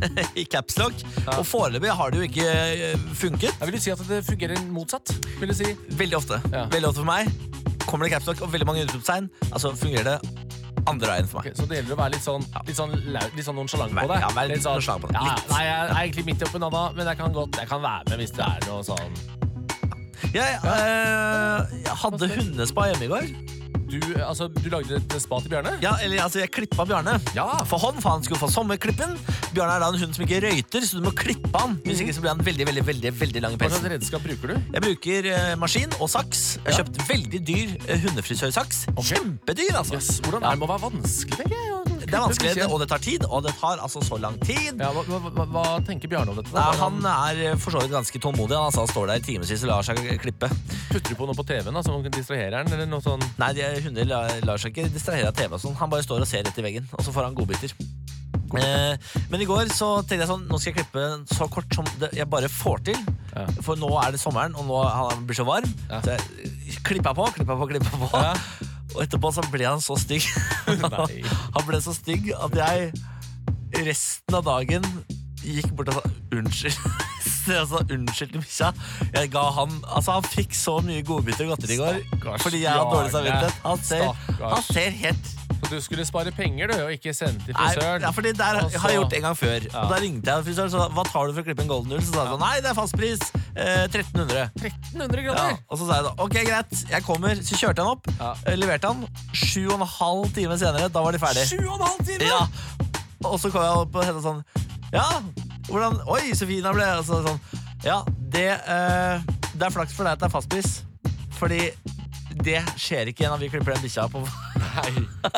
i capslock, ja, og foreløpig har det jo ikke funket.
Jeg vil jo si at det fungerer motsatt, vil du si.
Veldig ofte. Ja. Veldig ofte for meg. Kommer det capslock og veldig mange utropstegn, altså fungerer det andre veien for meg.
Okay, så det gjelder å være litt sånn, litt sånn, litt sånn nonchalant på det.
Ja, vær litt, litt sånn nonchalant på det.
Ja, nei, jeg er egentlig midt oppi nada, men jeg kan godt, jeg kan være med hvis det er noe sånn.
Jeg, øh, jeg hadde hundespa hjemme i går.
Du, altså, du lagde et spa til Bjarne?
Ja, eller altså, jeg klippet Bjarne. Ja. For hånd, for han skulle få sommerklippen. Bjarne er da en hund som ikke røyter, så du må klippe han. Hvis ikke så blir han veldig, veldig, veldig, veldig lang i pelsen.
Hva slags redskap bruker du?
Jeg bruker uh, maskin og saks. Jeg har ja. kjøpt veldig dyr uh, hundefrisørsaks. Okay. Kjempedyr, altså.
Yes. Hvordan er det må være vanskelig, tenker jeg?
Det er vanskelig, og det tar tid, og det tar altså så lang tid.
Ja, hva, hva, hva tenker Bjarne om dette?
Nei, han er for så vidt ganske tålmodig. Han altså, står der i timevis og lar seg klippe.
Putter du på noe på T V-en, da, som distraherer han, eller noe sånn?
Nei, de hunder lar, lar seg ikke distrahere av T V og sånn. Han bare står og ser rett i veggen, og så får han godbiter. Eh, men i går så tenkte jeg sånn, nå skal jeg klippe så kort som det jeg bare får til. Ja. For nå er det sommeren, og nå han blir så varm. Ja. Så jeg klipper på, klipper på, klipper på. Ja. Og etterpå så ble han så stygg. Han ble så stygg at jeg resten av dagen gikk bort og sa unnskyld. Jeg sa unnskyld til Misha. Jeg ga han, altså han fikk så mye godbiter og godteri i går. Stakkars, fordi jeg har dårlig samvittighet. Han ser, han ser helt...
Så du skulle spare penger, du, og ikke sende til frisøren?
Nei, ja, fordi der har jeg gjort en gang før. Ja. Og da ringte jeg frisøren, så hva tar du for å klippe en golden null? Så sa jeg sånn, nei, det er fastpris, eh, tretten hundre.
tretten hundre kroner?
Ja. Og så sa jeg da, ok, greit, jeg kommer. Så kjørte han opp, ja. leverte han, sju og en halv time senere, da var de ferdig.
Sju og en halv time?
Ja. Og så kom jeg opp og hette sånn, ja, hvordan, oi, så fin han ble. Og så sånn, ja, det, eh, det er flaks for deg at det er fastpris. Fordi det skjer ikke igjen når vi klipper den bikkja på. Nei.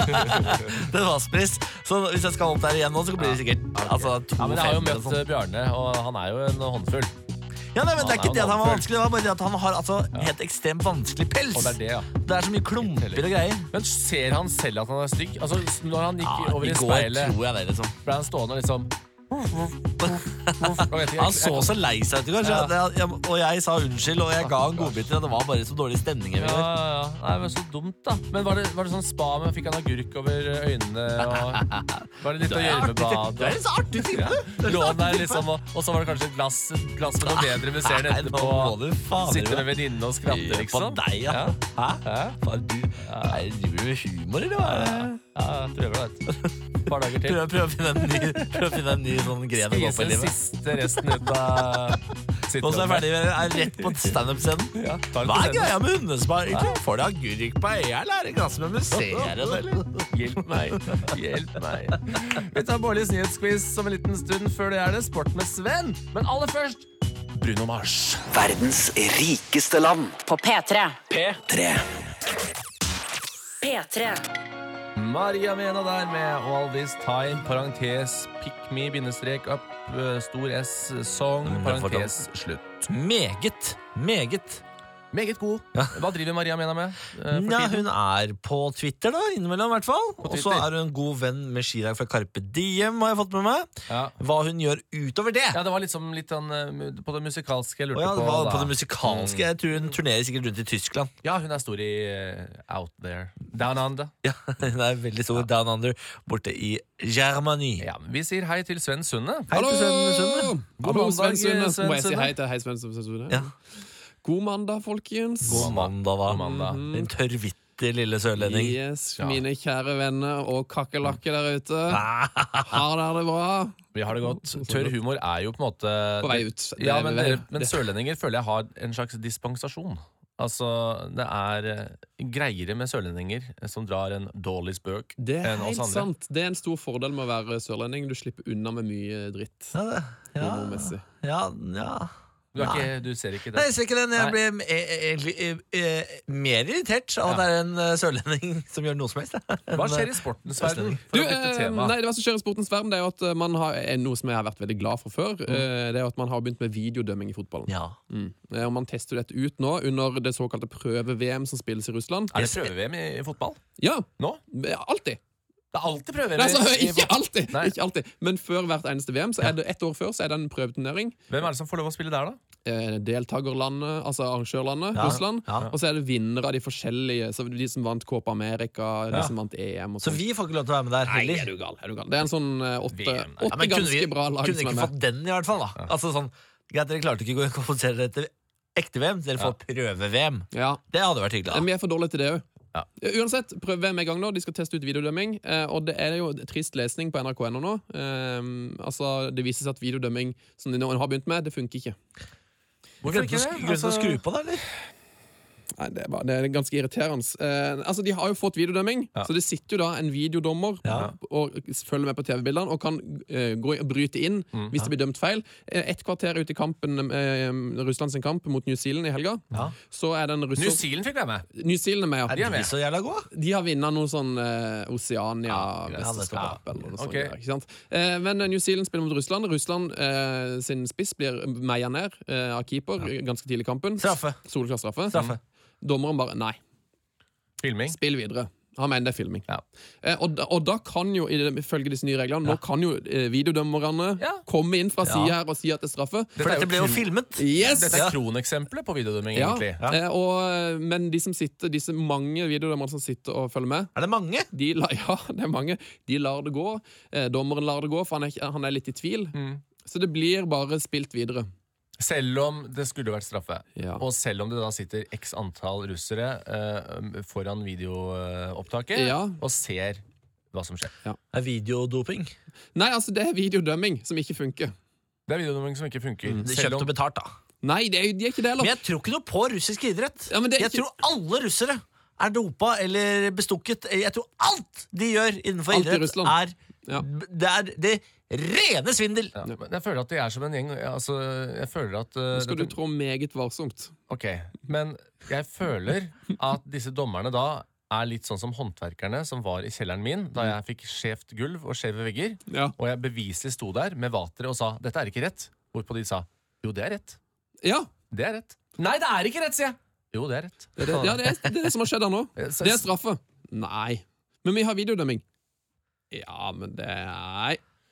Det er fastpris. Så hvis jeg skal opp der igjen nå, så blir det sikkert ja, okay. altså, to,
ja, men jeg har jo møtt sånn. Bjarne, og han er jo en håndfull.
Ja, nei, men Det er ikke det at han var vanskelig, det var bare det at han har altså, ja. helt ekstremt vanskelig pels.
Og det er det, ja.
Det er så mye klumper og greier.
Men ser han selv at han er stygg? Altså, når han gikk
ja,
over i,
i
speilet,
tror jeg det, liksom.
ble han stående liksom
Han så så lei seg ut, kanskje.
Ja.
Det- jeg- Og jeg sa unnskyld, og jeg ga han godbiter, og det var bare så dårlig stemning.
Ja, ja, Nei, det var så dumt da. Men var det, var det sånn spa, men fikk han agurk over øynene? Og var det litt å gjøre med bad?
Det er en så artig type.
Ja. Lå der liksom, og, og så var det kanskje et glass, glass med noe bedre musserende
Nei,
etterpå.
nå må du faen
Sitte
gjøre.
med venninne og skratte, liksom.
På deg, ja. Hæ?
Hæ?
Faen, du, er du med humor, eller hva?
Ja, jeg prøver det. Et par dager til.
Prøv, prøv, å finne en ny, prøv å finne en ny sånn gren å gå på
Spise
i
den
livet.
siste resten ut av
Og så er jeg ferdig med er rett på stand-up-scenen.
Ja, ta litt
Hva er
scenen.
greia med hundespa? egentlig? Får du agurk på øya, eller er det glass med musserende, eller?
Hjelp meg, hjelp meg. Vi tar Bårlis nyhetsquiz om en liten stund. Før det er det Sport med Sven. Men aller først Bruno Mars.
Verdens rikeste land.
På P tre.
P tre.
P tre.
Maria Mena der med All This Time, parentes, pick me, bindestrek, up, eh, stor S, song, parentes, slutt.
Meget, meget.
Meget god.
Ja.
Hva driver Maria Mena med eh, for
Ja,
tiden?
hun er på Twitter da, innimellom i hvert fall. Og så
Twitter.
er hun en god venn med skidag fra Carpe Diem, har jeg fått med meg.
Ja.
Hva hun gjør utover det.
Ja, det var liksom litt sånn eh, på det musikalske jeg lurte
Å ja, det
på.
var
da.
på det musikalske. Jeg tror hun turnerer sikkert rundt i Tyskland.
Ja, hun er stor i eh, Out There. Down Under.
Ja, hun er veldig stor down under, borte i Germany.
Ja, men vi sier hei til Sven Sunde.
Hei til Sven Sunde.
God
Hallo,
mandag,
Sven Sunde.
Sven
Må jeg si
Sunde.
hei til hei, Sven Sunde?
Ja.
God mandag, folkens.
God mandag, da.
God mandag.
En tørrvittig lille sørlending.
Yes,
Ja.
mine kjære venner og kakerlakker der ute. Har dere det bra?
Vi har det godt. Tørr humor er jo på en måte
På vei ut. Det
Ja,
er
men,
vel-
dere, men sørlendinger føler jeg har en slags dispensasjon. Altså, det er eh, greiere med sørlendinger som drar en dårlig spøk
Det er
enn oss
helt
andre.
sant. Det er en stor fordel med å være sørlending. Du slipper unna med mye dritt.
Ja, det, ja,
Humormessig.
ja, ja.
Du, er ikke, du ser ikke
Nei,
det.
jeg ser ikke den. Jeg
Nei.
ble e- e- egentlig e- e- mer irritert av at det er en eh, sørlending som gjør noe som helst.
Hva skjer i sportens verden? For
Du,
å bytte
eh,
tema.
nei, det hva som skjer i sportens verden, det er jo at eh, man har eh, noe som jeg har vært veldig glad for før.
Mm.
eh, Det er jo at man har begynt med videodømming i fotballen.
Ja.
Mm. Eh, Og man tester dette ut nå under det såkalte prøve-V M som spilles i Russland.
Er det prøve-V M i, i fotball?
Ja,
Nå?
ja, alltid.
Det er alltid prøve-V M
Nei, altså,
i
ikke
fotball.
alltid,
Nei.
ikke alltid. Men før hvert eneste V M, så er det ett år før så er det en prøveturnering.
Hvem er det som får lov å spille der, da?
Eh, deltakerlandet, altså arrangørlandet,
Ja,
Russland.
ja.
Og så er det vinnere av de forskjellige. Så de som vant Copa America, de
Ja.
som vant E M og
Så
sånn.
vi får ikke lov til å være med der
Nei, er
heller.
du gal, er du gal. Det er en sånn eh, åtte,
V M, nei.
åtte
Ja, men kunne
ganske
vi,
bra lag
kunne
som
ikke
er
fått
med.
den, i hvert fall. da Altså sånn, Greit, dere klarte ikke å kvalifisere dere til ekte V M. Dere får prøve-V M.
Ja.
Det hadde vært hyggelig.
Men
da
vi er for dårlige til det òg.
Ja.
Uansett, prøve-V M er i gang nå. De skal teste ut videodømming. Eh, og det er jo trist lesning på N R K punkt no nå. Eh, altså, det viser seg at videodømming som de nå har begynt med, det funker ikke.
Hvorfor ikke det? Grunn til å skru på det, eller?
Nei, det er, bare, det er ganske irriterende. Eh, altså, De har jo fått videodømming,
Ja.
så det sitter jo da en videodommer
Ja.
og følger med på T V-bildene og kan eh, gå og bryte inn hvis det blir dømt feil. Eh, et kvarter ut i kampen eh, Russland sin kamp mot New Zealand i helga,
Ja.
så er det en russer
New Zealand fikk være med.
New Zealand er med,
Er
ja.
de så jævla gode?
De har vunnet noe sånn eh,
Ja,
Oceania-mesterskap
ja,
eller noe sånt.
ok.
der, ikke sant? Eh, men New Zealand spiller mot Russland. Russland eh, sin spiss blir meia ned eh, av keeper ganske tidlig i kampen.
Straffe.
Soleklar straffe.
Straffe.
Dommeren bare nei,
Filming.
spill videre. Han mener det er filming.
Ja.
Eh, og, da, og da kan jo, i det- ifølge disse nye reglene, nå kan jo eh, videodømmerne
Ja.
komme inn fra
Ja.
sida her og si at det er straffe.
For dette ble jo filmet.
Yes!
Dette er kroneksempelet på videodømming,
Ja,
egentlig.
eh, og, men de som sitter, disse mange videodømmerne som sitter og følger med,
Er det mange?
de, la- ja, det er mange. De lar det gå. Eh, dommeren lar det gå, for han er, ikke- han er litt i tvil.
Mm.
Så det blir bare spilt videre.
Selv om det skulle vært straffe.
Ja.
Og selv om det da sitter x antall russere eh, foran videoopptaket
Ja.
og ser hva som skjer.
Er videodoping?
Nei, altså, det er videodømming som ikke funker.
Det er videodømming som ikke funker.
Det er
Selv
kjøpt
om
og betalt, da.
Nei, det er, de er ikke det
Men
heller.
jeg tror ikke noe på russisk idrett.
Ja, men det er
Jeg
ikke-
tror alle russere er dopa eller bestukket. Jeg tror alt de gjør innenfor
Alt i
idrett,
Russland.
er
Ja.
Det er det rene svindel.
ja, men jeg føler at de er som en gjeng. Altså, jeg føler at eh,
Nå skal du
dette-
trå meget varsomt.
Ok, men jeg føler at disse dommerne da er litt sånn som håndverkerne som var i kjelleren min da jeg fikk skjevt gulv og skjeve vegger,
Ja.
og jeg beviselig sto der med vatere og sa 'dette er ikke rett', hvorpå de sa 'jo, det er rett'.
Ja,
Det er rett. Nei, det er ikke rett, sier jeg. Jo, det er rett.
det er det, ja, det, er, det er det som har skjedd her nå. Det er straffe. Nei. Men vi har videodømming. Ja, men det er Nei.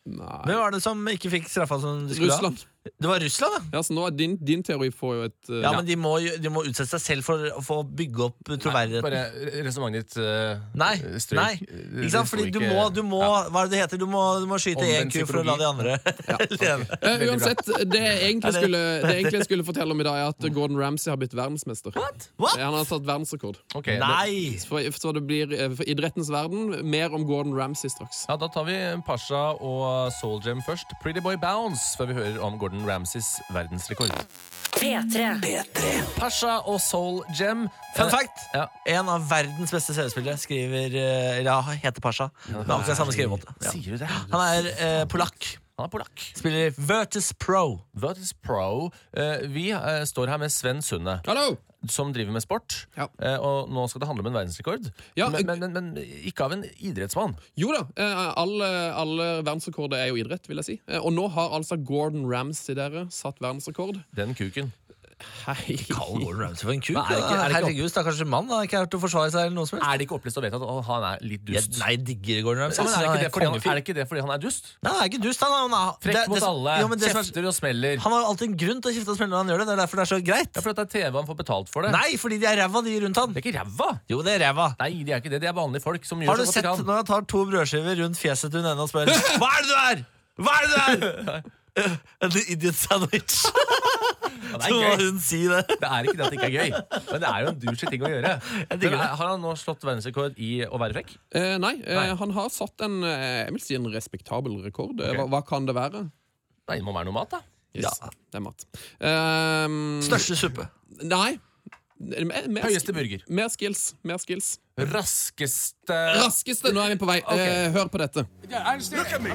Nei.
Hvem var det som ikke fikk straffa som de skulle
Russland.
ha? Det var Russland, da?
Ja, så nå er din, din teori får jo et uh,
Ja, men de må, de må utsette seg selv for å få bygge opp troverdigheten.
Bare resonnementet ditt uh,
Nei,
strøk.
nei. Ikke sant? Fordi du må, du må ja. Hva er det det heter? Du må, du må skyte én ku for å la de andre
ja, okay. uh, Uansett, det jeg, egentlig skulle, det jeg egentlig skulle fortelle om i dag, er at Gordon Ramsay har blitt verdensmester.
What? What?
Han har tatt verdensrekord.
Okay,
nei!
For, så det blir for idrettens verden mer om Gordon Ramsay straks.
Ja, Da tar vi Pasha og Soul Gem først. Pretty Boy Bounce, før vi hører om Gordon Ramsays verdensrekord.
P tre.
P tre.
Pasha og Soul Gem.
Fun fact!
Ja.
En av verdens beste seriespillere skriver Eller ja, heter Pasha. Med akkurat samme skrivemåte. Ja.
Sier du det?
Han er eh, polakk.
Han er polakk.
Spiller Virtus Pro.
Virtus Pro. Uh, vi uh, står her med Sven Sunde.
Hallo!
Som driver med sport.
Ja.
Uh, og nå skal det handle om en verdensrekord.
Ja,
men, men, men, men ikke av en idrettsmann.
Jo da, alle, alle verdensrekorder er jo idrett, vil jeg si. Og nå har altså Gordon Ramsay dere satt verdensrekord.
Den kuken.
Hei. Kall Gordon Ramsay for en kuk.
Er det ikke, er det
Herregud, stakkars mann. Han har ikke hørt å forsvare seg eller noe som helst.
Er det ikke opplyst og vedtatt at han er litt dust?
Ja, nei, digger Gordon Ramsay.
Men er, det ikke det fordi han, er det ikke det fordi han er dust?
Nei, han er ikke dust. Han, han, han,
Frekk
det,
mot
det,
alle,
jo, det,
kjefter og smeller.
Han har jo alltid en grunn til å kjefte og smelle når han gjør det. Det er derfor det er så greit.
Ja, for at det er T V han får betalt for det.
Nei, fordi de er ræva, de rundt han.
Det er ikke ræva.
Jo, det er ræva.
Nei, de er ikke det. De er vanlige folk som gjør
Har du
så godt de
sett
kan.
når han tar to brødskiver rundt fjeset til hun ene og spør Hva er det du er? Hva er det du er? En idiot sandwich.
Ja,
så må hun si det.
Det er ikke det at det ikke er gøy, men det er jo en douche ting å gjøre. Men, har han nå slått verdensrekord i å være frekk?
Eh, nei,
nei.
Eh, han har satt en, jeg vil si en respektabel rekord.
Okay.
Hva, hva kan det være?
Nei, det må være noe mat, da.
Yes,
ja.
Det er mat. Um,
Største suppe?
Nei. Mer, mer
Høyeste burger?
Mer skills. Mer skills.
Raskeste
Raskeste, nå er vi på vei. Okay. Eh, hør på dette.
Look at me.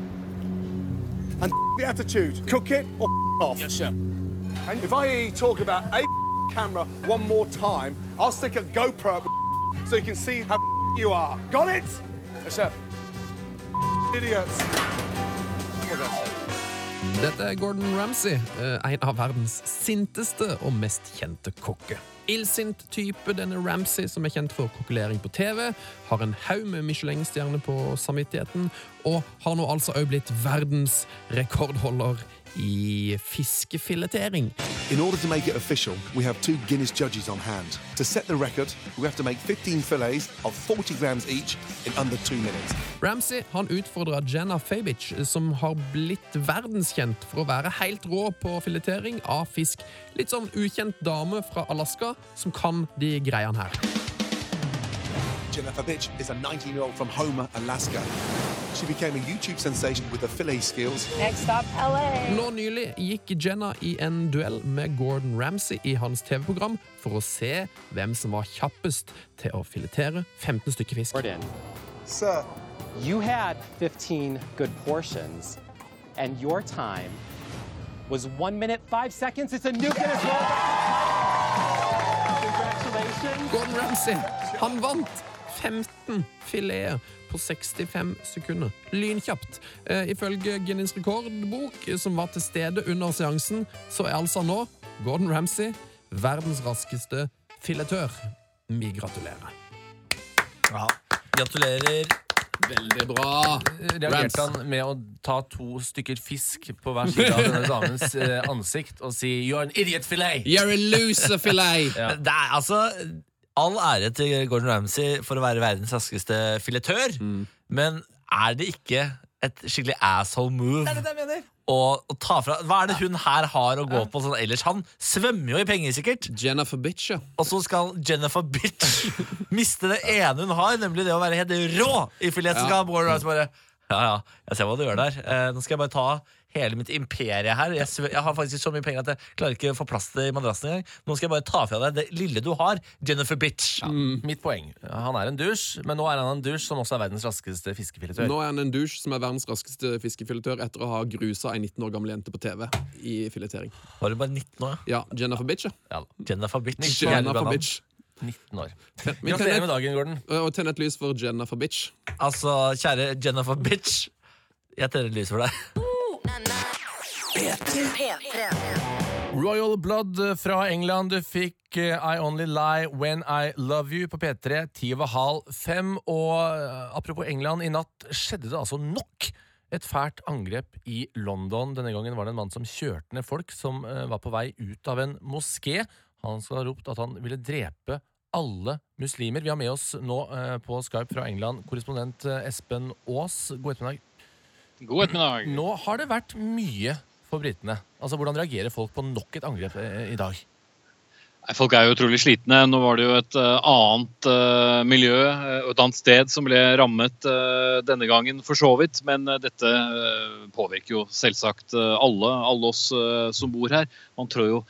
And the attitude. Cook it or off.
Yes, sir.
And if I hear you talk about a camera one more time, I'll stick a GoPro so you can see how you are. Got it?
Yes, sir.
Idiots.
Dette er Gordon Ramsay, en av verdens sinteste og mest kjente kokke. Illsint type, denne Ramsay, som er kjent for kokkelering på T V, har en haug med Michelin-stjerne på samvittigheten, og har nå altså også blitt verdens rekordholder i fiskefiletering.
In order to make it official, we have two Guinness judges on hand. To set the record, we have to make fifteen fillets of forty grams each in under two minutes.
Ramsay han utfordret Jenna Fabic, som har blitt verdenskjent for å være helt rå på filetering av fisk. Litt sånn ukjent dame fra Alaska som kan de greiene her.
Jenna Fabic is a nineteen-year-old from Homer, Alaska. She became a YouTube sensation with her fillet skills.
Next stop, L A.
Nå nylig gikk Jenna i en duell med Gordon Ramsay i hans T V-program for å se hvem som var kjappest til å filetere femten stykker fisk.
Sir, you had fifteen good portions, and your time was one minute, five seconds. It's a new Guinness World Record. Congratulations.
Gordon Ramsay, han vant femten fileter på sekstifem sekunder. Lynkjapt. Eh, ifølge Guinness rekordbok, som var til stede under seansen, så er altså nå Gordon Ramsay verdens raskeste filetør. Vi gratulerer.
Ja, gratulerer.
Veldig bra.
Reagerte han med å ta to stykker fisk på hver side av denne damens eh, ansikt og si "You're an idiot filet".
You're a loser filet.
Ja. Det er altså all ære til Gordon Ramsay for å være verdens raskeste filetør, mm. men er det ikke et skikkelig asshole move?
Det er det jeg mener.
Og, og ta fra, hva er det hun her har å gå på sånn ellers? Han svømmer jo i penger sikkert.
Jennifer Bitch, ja.
Og så skal Jennifer Bitch miste det ene hun har, nemlig det å være helt rå i filetskap. Ja. Bare, ja, ja, jeg ser hva du gjør der. Eh, nå skal jeg bare ta hele mitt imperie her. Jeg, svø- jeg har faktisk så mye penger at jeg klarer ikke å få plass til i madrassen engang. Nå skal jeg bare ta fra deg det lille du har, Jennifer Bitch.
Ja, mitt poeng. Han er en douche, men nå er han en douche som også er verdens raskeste fiskefiletør.
Nå er han en douche som er verdens raskeste fiskefiletør etter å ha grusa en nitten år gammel jente på T V i filetering.
Var det bare nitten år?
Ja, Jennifer Bitch, ja.
Ja.
Jennifer Bitch.
Jennifer Bitch.
nitten år. Gratulerer med dagen, Gordon.
Og tenn et lys for Jennifer Bitch.
Altså, kjære Jennifer Bitch, jeg tenner et lys for deg.
P tre.
Royal Blood fra England. Du fikk uh, I Only Lie When I Love You på P tre, ti over halv fem. Og uh, apropos England, i natt skjedde det altså nok Et fælt angrep i London. Denne gangen var det en mann som kjørte ned folk som eh, var på vei ut av en moské. Han skal ha ropt at han ville drepe alle muslimer. Vi har med oss nå eh, på Skype fra England korrespondent eh, Espen Aas. God ettermiddag.
God ettermiddag.
Nå har det vært mye for britene. Altså, hvordan reagerer folk på nok et angrep eh, i dag?
Folk er jo utrolig slitne. Nå var det jo et uh, annet uh, miljø, uh, et annet sted som ble rammet uh, denne gangen for så vidt, men uh, dette uh, påvirker jo selvsagt uh, alle, alle oss uh, som bor her. Man tror jo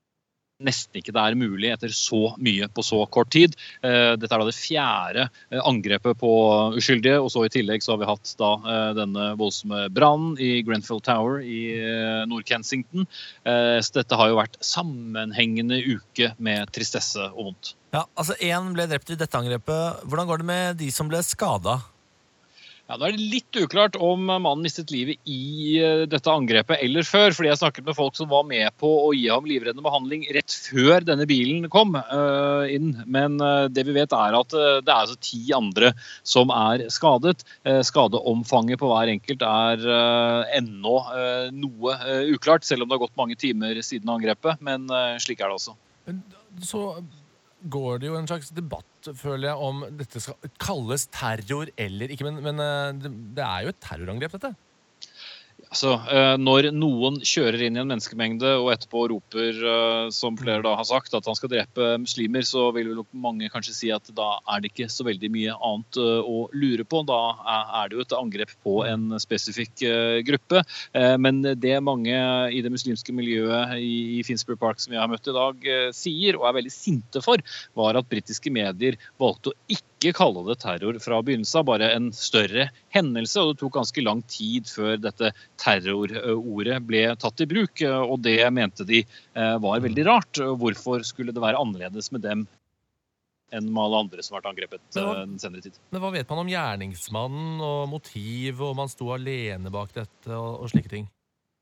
nesten ikke det er mulig etter så mye på så kort tid. Uh, dette er da det fjerde uh, angrepet på uskyldige, og så i tillegg så har vi hatt da uh, denne voldsomme brannen i Grenfell Tower i uh, Nord-Kensington. Uh, så dette har jo vært sammenhengende uke med tristesse og vondt.
Ja, altså en ble drept i dette angrepet. Hvordan går det med de som ble skadet?
Ja, nå er det litt uklart om mannen mistet livet i uh, dette angrepet eller før, fordi jeg snakket med folk som var med på å gi ham livreddende behandling rett før denne bilen kom uh, inn. Men uh, det vi vet er at uh, det er altså ti andre som er skadet. Uh, skadeomfanget på hver enkelt er uh, ennå uh, noe uh, uklart, selv om det har gått mange timer siden angrepet, men uh, slik er det også.
Så går det jo en slags debatt, føler jeg, om dette skal kalles terror eller ikke, men, men det, det er jo et terrorangrep, dette.
Altså, når noen kjører inn i en menneskemengde og etterpå roper, som flere da har sagt, at han skal drepe muslimer, så vil jo mange kanskje si at da er det ikke så veldig mye annet å lure på. Da er det jo et angrep på en spesifikk gruppe. Men det mange i det muslimske miljøet i Finsbury Park som jeg har møtt i dag sier, og er veldig sinte for, var at britiske medier valgte å ikke ikke kalle det terror fra begynnelsen, bare en større hendelse, og det tok ganske lang tid før dette terrorordet ble tatt i bruk, og det mente de var veldig rart. Hvorfor skulle det være annerledes med dem enn med alle andre som har vært angrepet den senere tid?
Men hva vet man om gjerningsmannen og motiv, og om han sto alene bak dette og, og slike ting?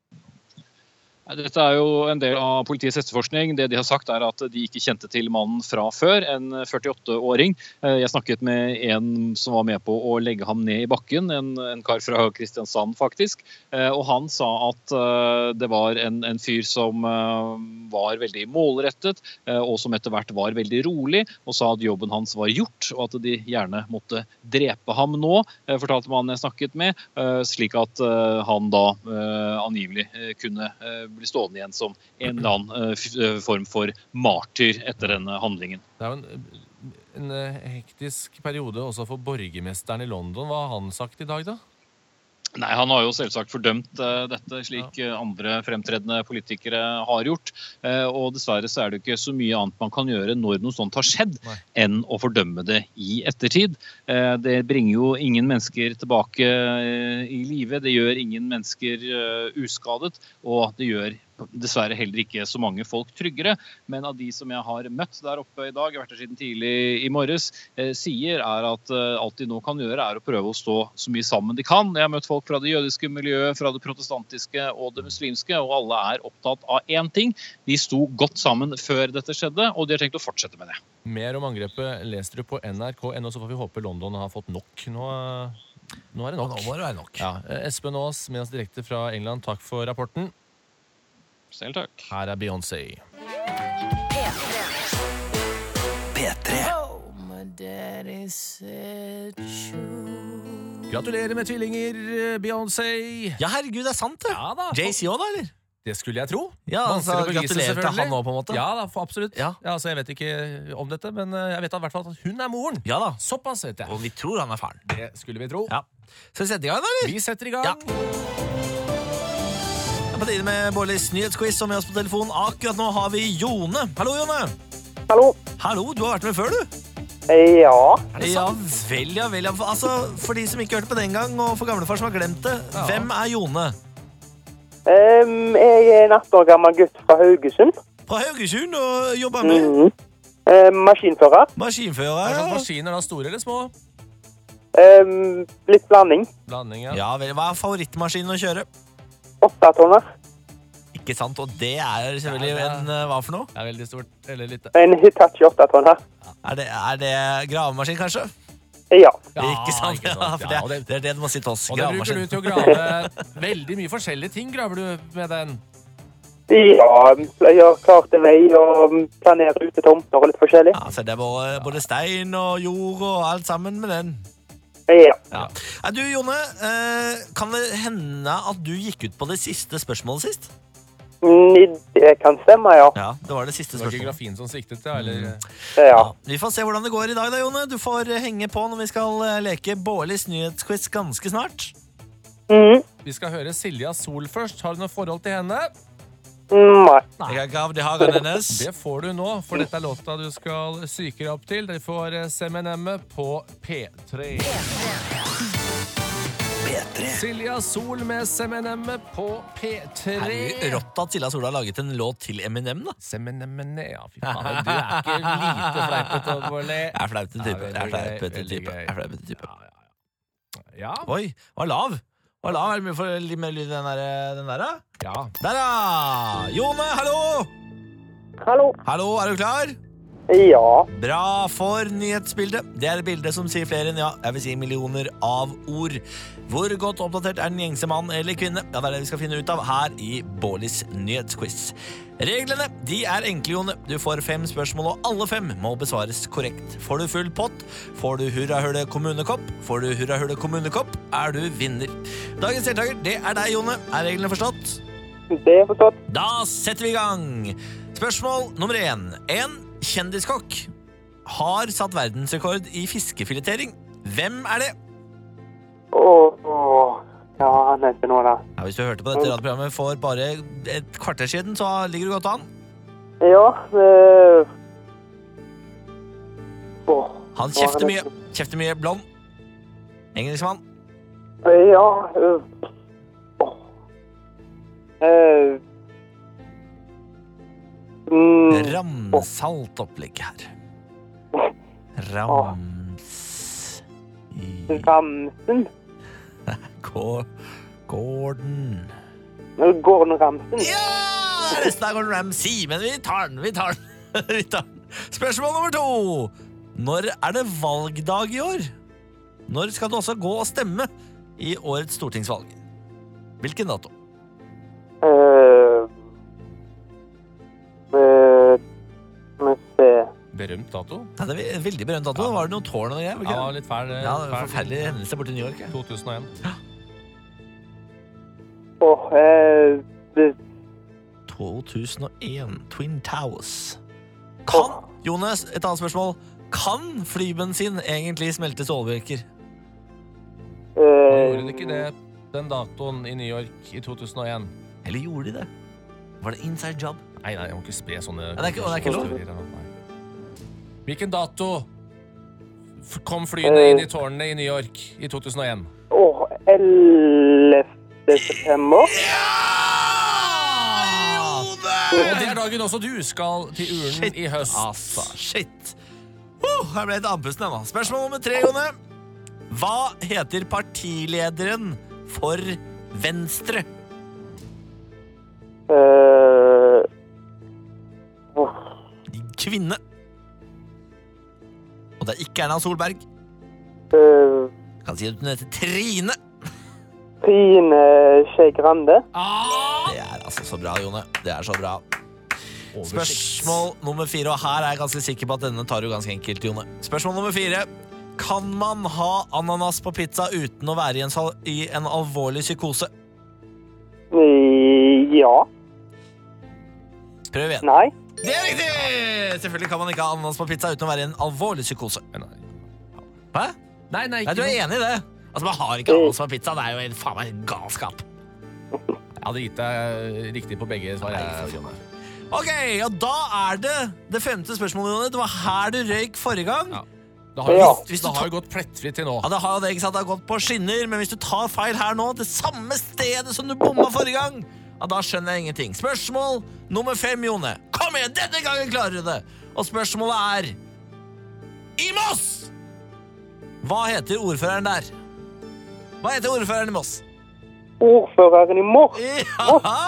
Dette er jo en del av politiets etterforskning. Det de har sagt er at de ikke kjente til mannen fra før, en førtiåtte-åring. Jeg snakket med en som var med på å legge ham ned i bakken, en, en kar fra Kristiansand faktisk, og han sa at det var en, en fyr som var veldig målrettet, og som etter hvert var veldig rolig, og sa at jobben hans var gjort, og at de gjerne måtte drepe ham nå, fortalte mannen jeg snakket med, slik at han da angivelig kunne blir stående igjen som en eller annen uh, form for martyr etter denne handlingen.
Det er jo en, en hektisk periode også for borgermesteren i London. Hva har han sagt i dag da?
Nei, han har jo selvsagt fordømt uh, dette, slik uh, andre fremtredende politikere har gjort. Uh, og dessverre så er det ikke så mye annet man kan gjøre når noe sånt har skjedd, Nei. enn å fordømme det i ettertid. Uh, det bringer jo ingen mennesker tilbake uh, i livet, det gjør ingen mennesker uh, uskadet, og det gjør dessverre heller ikke så mange folk tryggere, men av de som jeg har møtt der oppe i dag, jeg har vært der siden tidlig i morges, eh, sier er at eh, alt de nå kan gjøre er å prøve å stå så mye sammen de kan. Jeg har møtt folk fra det jødiske miljøet, fra det protestantiske og det muslimske, og alle er opptatt av én ting. De sto godt sammen før dette skjedde, og de har tenkt å fortsette med det.
Mer om angrepet leser du på N R K punkt N O, så får vi håpe London har fått nok. Nå, nå er det nok.
Nå må det være nok.
Ja, Espen Aas, med oss direkte fra England, takk for rapporten.
Selv takk.
Her er Beyoncé.
P tre.
Gratulerer med tvillinger, Beyoncé.
Ja, herregud, det er sant det.
Ja, da.
J C også da, eller?
Det skulle jeg tro.
Ja, altså, gratulerer til han også på en måte.
Ja, da, absolutt. Ja. Ja, altså, jeg vet ikke om dette, men jeg vet i hvert fall at hun er moren.
Ja da.
Såpass vet jeg.
Og vi tror han er faren.
Det skulle vi tro.
Ja. Skal vi sette i gang da, eller?
Vi setter i gang.
Ja. På tide med Bårdlis nyhetsquiz, som er oss på telefonen. Akkurat nå har vi Jone. Hallo, Jone.
Hallo.
Hallo, du har vært med før, du?
Ja.
Ja, vel, ja, vel. Ja. Altså, for de som ikke hørte på den gang, og for gamlefar som har glemt det, ja. Hvem er Jone?
Um, jeg er en atten år gammel gutt fra Haugesund.
Fra Haugesund, og jobber med?
Mm-hmm. uh, maskinfører.
Maskinfører, ja.
Er det maskiner da, store eller små?
Um, litt blanding.
Blanding, ja.
Ja, vel. Hva er favorittmaskinen å kjøre?
Åtte tonner.
Ikke sant, og det er selvfølgelig ja, en, hva for noe?
Det er veldig stort, eller litt.
En Hitachi åtte tonner.
Er det, er det gravemaskin, kanskje?
Ja.
Ikke sant?
ikke sant.
Ja, for
Ja, og
det, det er det du må si til oss.
Og det bruker du til å grave veldig mye forskjellige ting, graver du med den?
Ja, jeg har klart en vei og planerer ute tomter og litt forskjellig.
Ja, så det er både, både stein og jord og alt sammen med den.
Ja.
Ja. Ja, du, Jone, eh, kan det hende at du gikk ut på det siste spørsmålet sist?
Mm, Det kan stemme, ja.
Ja, det var det siste
Det var ikke
spørsmålet.
grafien som sviktet, ja, eller?
Ja.
Vi får se hvordan det går i dag da, Jone. Du får eh, henge på når vi skal eh, leke Bårlis nyhetsquiz ganske snart.
Mm.
Vi skal høre Silja Sol først. Har du noe forhold til henne?
Nei.
Jeg gav de hagen hennes.
Det får du nå, for dette er låta du skal syke deg opp til. Du får S M N M på P tre. Silja Sol med S M N M på P tre.
Er det rått at Silja Sol har laget en låt til Eminem, da?
S M N M, ja, fy faen. Du er ikke lite fleipete, Bårli.
Jeg er flaut en type.
Ja,
Jeg er
veldig
flaut
gøy,
en
veldig
type.
gøy.
Jeg er flaut en type.
Ja.
Oi, var lav. Var lav. Er det mye for litt mer lyd i den der, den der, da?
Ja.
Der, ja! Jone, hallo!
Hallo.
Hallo, er du klar?
Ja.
Bra for nyhetsbildet. Det er et bilde som sier flere enn, ja, jeg vil si millioner av ord. Hvor godt oppdatert er den gjengse mann eller kvinne? Ja, det er det vi skal finne ut av her i Bårlis nyhetsquiz. Reglene, de er enkle, Jone. Du får fem spørsmål, og alle fem må besvares korrekt. Får du full pott, får du hurra-hurra kommunekopp. Får du hurra-hurra kommunekopp, er du vinner. Dagens deltaker, det er deg, Jone. Er reglene forstått?
Det er forstått.
Da setter vi i gang. Spørsmål nummer én. En kjendiskokk har satt verdensrekord i fiskefiletering. Hvem er det?
Åh, åh. Ja, han er ikke noe da.
Ja, hvis du hørte på dette radioprogrammet for bare et kvarter siden, så ligger du godt an.
Ja, det... Åh.
Han kjefter mye. Kjefter mye blond. Engelskmann.
Ja, øh. Åh. Eh... Mm.
Ramsalt opplegg her. Rams...
Ramsen.
Gå- Gordon.
Gordon Ramsen.
Ja! Resten er Gordon Ramsay, men vi tar den, vi tar den. vi tar den. Spørsmål nummer to. Når er det valgdag i år? Når skal du også gå og stemme i årets stortingsvalg? Hvilken dato?
Eh... Eh... Må se...
Berømt dato?
Ja, det er en veldig berømt dato. Var det noe tårn og noe greier?
Ja, litt fæl.
Ja, det var en forferdelig hendelse borte i New York. Ja.
to tusen og en.
Åh, eh... Det...
to tusen og en. Twin Towers. Kan, Jonas, et annet spørsmål. Kan flybensin egentlig smelte stålbjelker?
Gjorde de ikke det den datoen i New York i to tusen og en?
Eller gjorde de det? Var det inside job?
Nei, nei, jeg må ikke spre sånne...
Ja, det er ikke- det er ikke lov.
Nei. Hvilken dato f- kom flyene inn i tårnene i New York i to tusen og en?
Åh, ellevte september.
Og det er dagen også du skal til urnen i høst.
Altså, shit. Uh, her ble det andpusten ennå. Spørsmål nummer tre, Jone. Hva heter partilederen for Venstre?
Eh...
Kvinne. Og det er ikke Erna Solberg.
Eh...
Kan si at hun heter Trine.
Trine Skei Grande.
Det er altså så bra, Jone. Det er så bra. Spørsmål nummer fire, og her er jeg ganske sikker på at denne tar du ganske enkelt, Jone. Spørsmål nummer fire. Kan man ha ananas på pizza uten å være i en, sal i en alvorlig psykose?
Ja.
Prøv igjen.
Nei.
Det er riktig! Selvfølgelig kan man ikke ha ananas på pizza uten å være i en alvorlig psykose. Hæ?
Nei, nei,
Nei, du er enig i det? Altså, man har ikke ananas på pizza. Det er jo en faen meg galskap.
Jeg hadde gitt deg riktig på begge svar. jeg.
Ok, og da er det det femte spørsmålet, Jone. Det var her du røyk forrige gang.
Det har jo
Ja.
hvis du har jo gått plettfritt til nå.
Ja, det har jo det, ikke sant? Det har gått på skinner, men hvis du tar feil her nå, det samme stedet som du bomma forrige gang, ja, da skjønner jeg ingenting. Spørsmål nummer fem, Jone. Kom igjen, denne gangen klarer du det. Og spørsmålet er i Moss! Hva heter ordføreren der? Hva heter ordføreren i Moss?
Ordføreren i Moss?
Ja.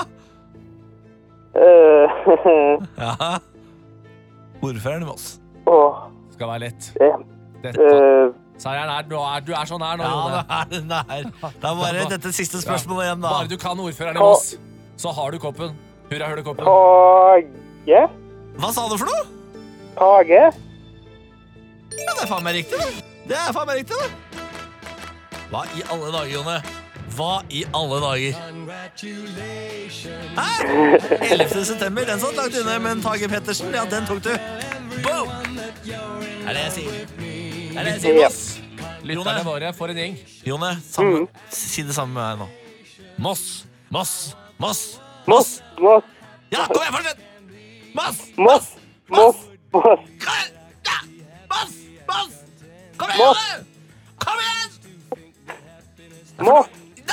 Eh...
Ja. Ordføreren i Moss.
Åh.
Skal være lett.
Det...
Dette,
Eh...
Seieren er, du er, du er så nær nå,
Ja,
Jone.
det er det nær. Det er bare dette siste spørsmålet igjen, da.
Bare du kan ordføreren i Moss, så har du koppen. Hurra, hurra, koppen.
Tage.
Hva sa du for noe?
Tage.
Ja, det er faen meg riktig, det. Det er faen meg riktig, det. Hva i alle dager, Jone? Hva i alle dager? Hæ? ellevte september, den satt langt inne, men Tage Pettersen, ja, den tok du. Boom! Er det jeg sier? Er det jeg sier, Moss?
Lytterne våre for en gjeng.
Jone, samme, si det samme med meg nå. Moss, Moss, Moss,
Moss, Moss.
Ja, kom igjen, fortsett! Moss,
Moss, Moss, Moss.
Ja, Moss, Moss! Kom igjen,
Moss.
Jone! Kom igjen!
Moss.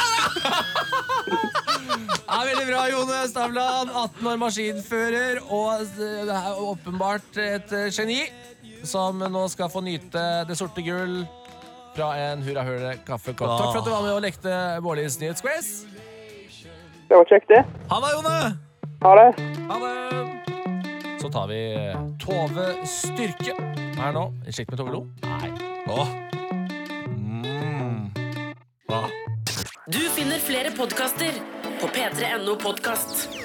Ja, veldig bra, Jone Stavland. atten år maskinfører, og det er åpenbart et geni som nå skal få nyte det sorte gull fra en hurra-hurra kaffekopp.
Ja.
Takk for at du var med og lekte Bårlis nyhetsquiz.
Det var kjekt, det.
Ha det, Jone!
Ha det.
Ha det! Så tar vi Tove Styrke her nå. Sjekk med Tove Lo. Nei.
Åh. Mm.
Du finner flere podkaster på p tre punktum no podkast.